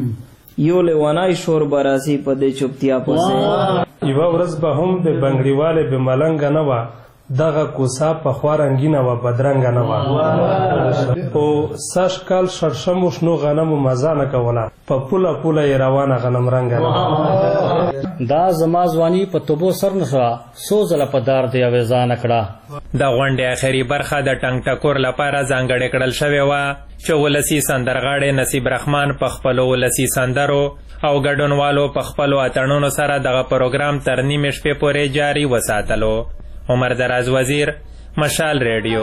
یو لیوانای شور برازي په دې چوپتیا پسې. یوه ورځ به هم د بنګړیوالې به ملنګه نه وه، دغه کوڅه پخوا رنګینه وه بدرنګه نه وه، او سږ کال شړشمو شنو غنمو مزه نه کوله، په پوله پوله یې روانه غنم رنګه نه وه. دا زما ځواني په توبو سر نه شوه، څو ځله په دار د یوې ځانه کړه. د غونډې اخري برخه د ټنګ ټکور لپاره ځانګړې کړل شوې وه چې ولسي سندرغاړی نصیب رحمان په خپلو ولسي سندرو او ګډونوالو په خپلو اتڼونو سره دغه پروګرام تر نیمې شپې پورې جاري وساتلو. عمر دراز وزیر، مشال ریډیو.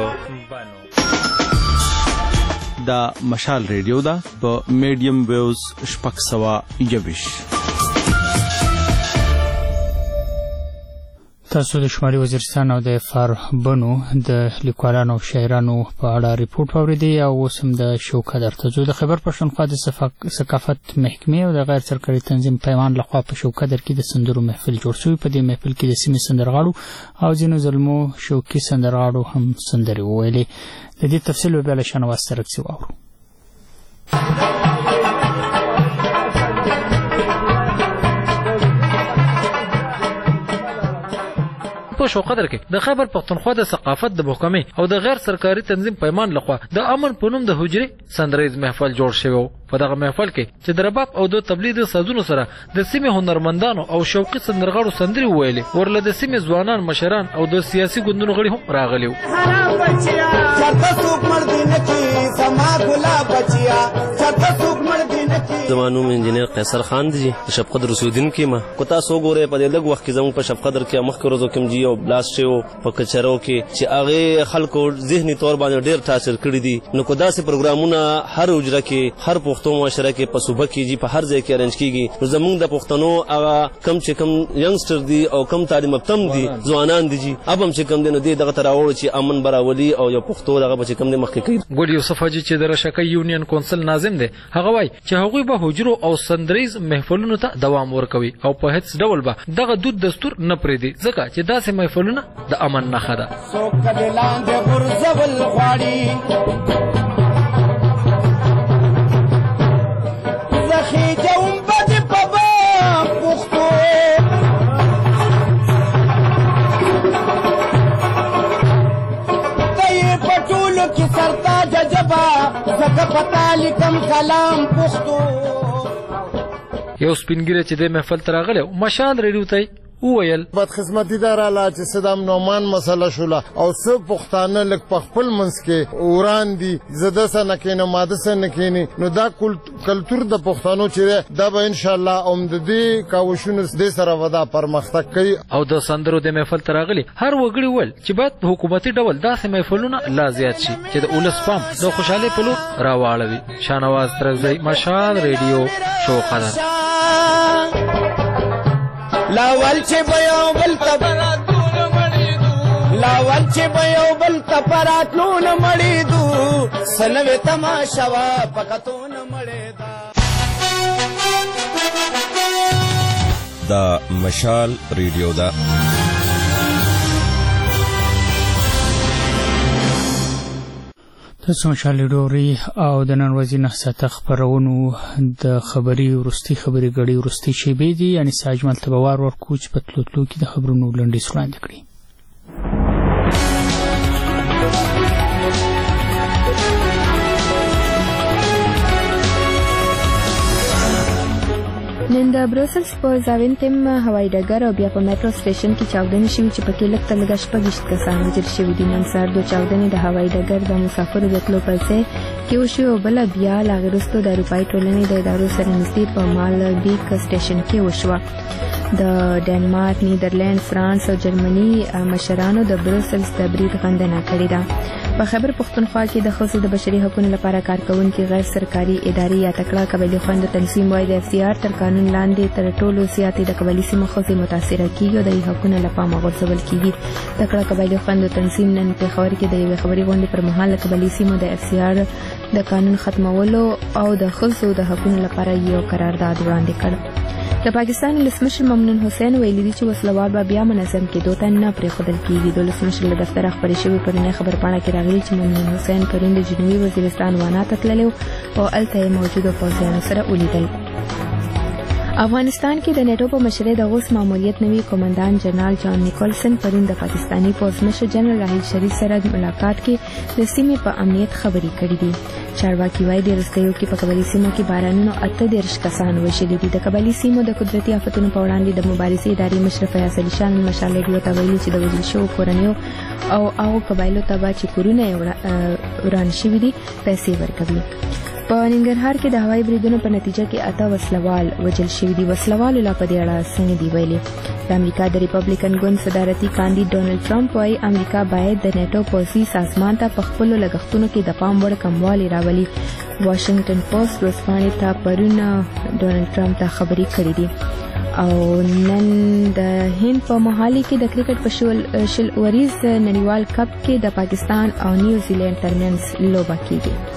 دا مشال ریډیو ده په میډیم ویوز شپږ سوه یویشت. تاسو د شمالي وزیرستان او د فاربنو د لیکوالانو او شاعرانو په اړه ریپورت واوریدئ او اوس هم د شوکه درته ځو. د خیبر پښتونخوا د ثقافت محکمې او د غیر سرکاري تنظیم پیمان لخوا په شوکه در کې د سندرو محفل جوړ شوی. په دې محفل کې د سیمې سندرغاړو او ځینو زلمو شوکي سندرغاړو هم سندرې وویلې. د دې تفصیل به بیا له شانواز سرکسي واورو. په شوقدر کې د خیبر پښتونخوا د ثقافت د محکمې او د غیر سرکاري تنظیم پیمان لخوا د امن په نوم د حجرې سندریز محفل جوړ شوی و. په دغه محفل کې چې د رباب او د تبلیغ سازونو سره د سیمې هنرمندانو او شوقي سندرغاړو سندرې وویلې. ورله د سیمې ځوانان، مشران او د سیاسي ګوندونو غړي هم راغلي وو. زما نوم انجینر قیصر خان دی، شب قدر اوسیدونکی ما. کو تاسو ګورئ په دې لږ وخت کې زموږ په شب قدر کې مخکې ورځو کې جی او بلاست شو په کچرو کې چې هغه خلکو ذهني تور باندې ډېر تاثیر کړی دي. نو کو داسې پروګرامونه هر اجره کې، هر پښتو معاشره کې په صوبه کې جی په هر ځای کې ارنج کیږي. نو زموږ د پښتنو هغه کم چې کم ینګسټر دي او کم تعلیم یافتم دي، ځوانان دي جی اب هم چې کم دي نو دې دغه تراوړ چې امن براولي او یو پښتو دغه چې کم دي مخکې کوي. ګل یوسف حاجی چې د رشکې یونین کونسل ناظم دی، هغه وایي چې هغوی به حجرو او سندریز محفلونو ته دوام ورکوي او په هیڅ ډول به دغه دود دستور نه پرېږدي، ځکه چې داسې محفلونه د امن نښه ده. یو سپینګیره چې د محفل ته راغلی و مشال ریډیو ته وویل بدخدمتي دا راله چې صدام نعمان مسله شوله او څه پښتانه لږ په خپل منځ کې وران دي، زه دسه نه کښېنم ما دسه نه کښېني. نو دا کلتور د پښتنو چې دی دا به انشاءالله هم د دې کاوشونو دې سره به دا پرمختګ کوي. او د سندرو د محفل ته راغلي هر وګړي وویل چې باید په حکومتي ډول داسې محفلونه لا زیات شي چې د ولس پام د خوشحالۍ په لور راواړوي. شانواز ترکزی، مشال ریډیو، شوقدر. لاول چې بيو بل تبراتون مړیدو، لاول چې بيو بل تبراتون مړیدو، سنوي تماشا وا پکتون مړیدا. دا مشال ریډیو دا تاسو مشال ډوري او د نن ورځې نه ساته خبرونو د خبري ورستي خبري غړي ورستي شیبې دي، یعنی ساجمل تبوار ورکو چې په تلو تلو کې د خبرونو لنډي وړاندې کړي. نن د بروسلز په زاوینتم هوایي ډګر او بیا په میټرو سټیشن کې چاودنې شوې چې پکې لږ تر لږه شپږویشت کسان وژل شوي دي. نن سهار دوه چاودنې د هوایي ډګر د مسافرو د تلو پر ځای کې وشوې او بله بیا له هغې وروسته د اروپایي ټولنې د ادارو سره نږدې په مالبیک سټیشن کې وشوه. د ډنمارک، نیدرلند، فرانس او جرمني مشرانو د بروسلز د برید غندنه کړې ده. په خیبر پښتونخوا کې د ښځو د بشري حقوقو لپاره کار کوونکي غیر سرکاري ادارې یا تکړه قبایلي خویندو تنظیم وایي د اف سی آر تر قانون لاندې تر ټولو زیاتې د قبایلي سیمو ښځې متاثره کیږي او د یې حقونه له پامه غورځول کیږي. تکړه قبایلي خویندو تنظیم نن پېښور کې د یوې خبري غونډې پر مهال د قبایلي سیمو د اف سی آر د قانون ختمولو او د ښځو د حقونو لپاره یو قرارداد وړاندې کړ. د پاکستان ولسمشر ممنون حسین ویلي دي چې وسلوال به بیا منظم کېدو ته نه پرېښودل کېږي. د ولسمشر له دفتره خپرې شوې پرونۍ خبرپاڼه کې راغلي چې ممنون حسین پرون د جنوبي وزیرستان وانا ته تللی او هلته یې موجودو پوځیانو سره ولیدل. افغانستان کې د نیټو په مشرۍ د غوث ماموریت نوي قومندان جنرال جان نیکولسن پرون د پاکستاني پوځ مشر جنرال راحیل شریف سره ملاقات کې د سیمې په امنیت خبرې کړې دي. چارواکي وایي د وروستیو کې په قبایلي سیمو کې بارانونو اته دېرش کسان وژلي دي. د قبایلي سیمو د قدرتي آفتونو په وړاندې د مبارزې ادارې مشر فیاض علي شاه نن مشال ریډیو ته ویلي چې د وژل شوو کورنیو او هغو قبایلو ته به چې کورونه یې وران شوي دي پیسې ورکوي. په ننګرهار کې د هوایي بریدونو په نتیجه کې اته وسلوال وژل شوي دي. وسلوالو لا په دې اړه څه نه دي ویلي. د امریکا د ریپبلیکن ګوند صدارتي کاندید ډونالډ ټرمپ وایي امریکا باید د نیټو پوځي سازمان ته په خپلو لګښتونو کې د پام وړ کموالی راولي. واشنگټن پوسټ ورځپاڼې ته پرون ډونالډ ټرمپ ته خبرې کړې دي. او نن د هند په موهالي کې د کرکټ په شل شل اوریز نړیوال کپ کې د پاکستان او نیوزیلند ترمنځ لوبه کیږي.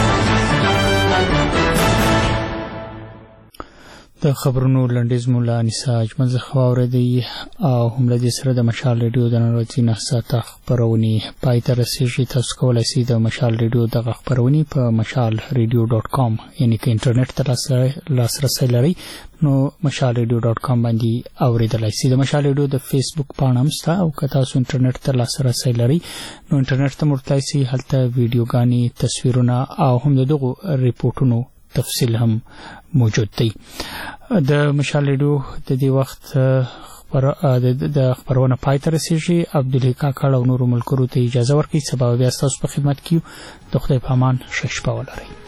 د خبرونو لنډیز مولا انیسا اجمل زخوا اوریدي او هم له دې سره د مشال ریډیو د نن ورځې نه ساعته خپرونې پای ته رسیږي. تاسو کولی شئ د مشال ریډیو دغه خپرونې په مشال ریډیو ډاټ کام یعنی که انټرنیټ ته لاسرسی لرئ نو مشال ریډیو ډاټ کام باندې اوریدلای شئ. د مشال ریډیو د فیسبوک پاڼه هم شته او که تاسو انټرنیټ ته لاسرسی لرئ نو انټرنیټ ته ورتلای شئ. هلته ویډیوګانې، تصویرونه او هم د دغو ریپورټونو تفصیل هم موجود دی. د مشال ریډیو د دې وخت د خبرونه پای ته رسیږي. عبدالحق کاکړ او نورو ملګرو ته اجازه ورکړئ. سبا بیا ستاسو په خدمت کې یو. د خدای په امان ښه شپه ولرئ.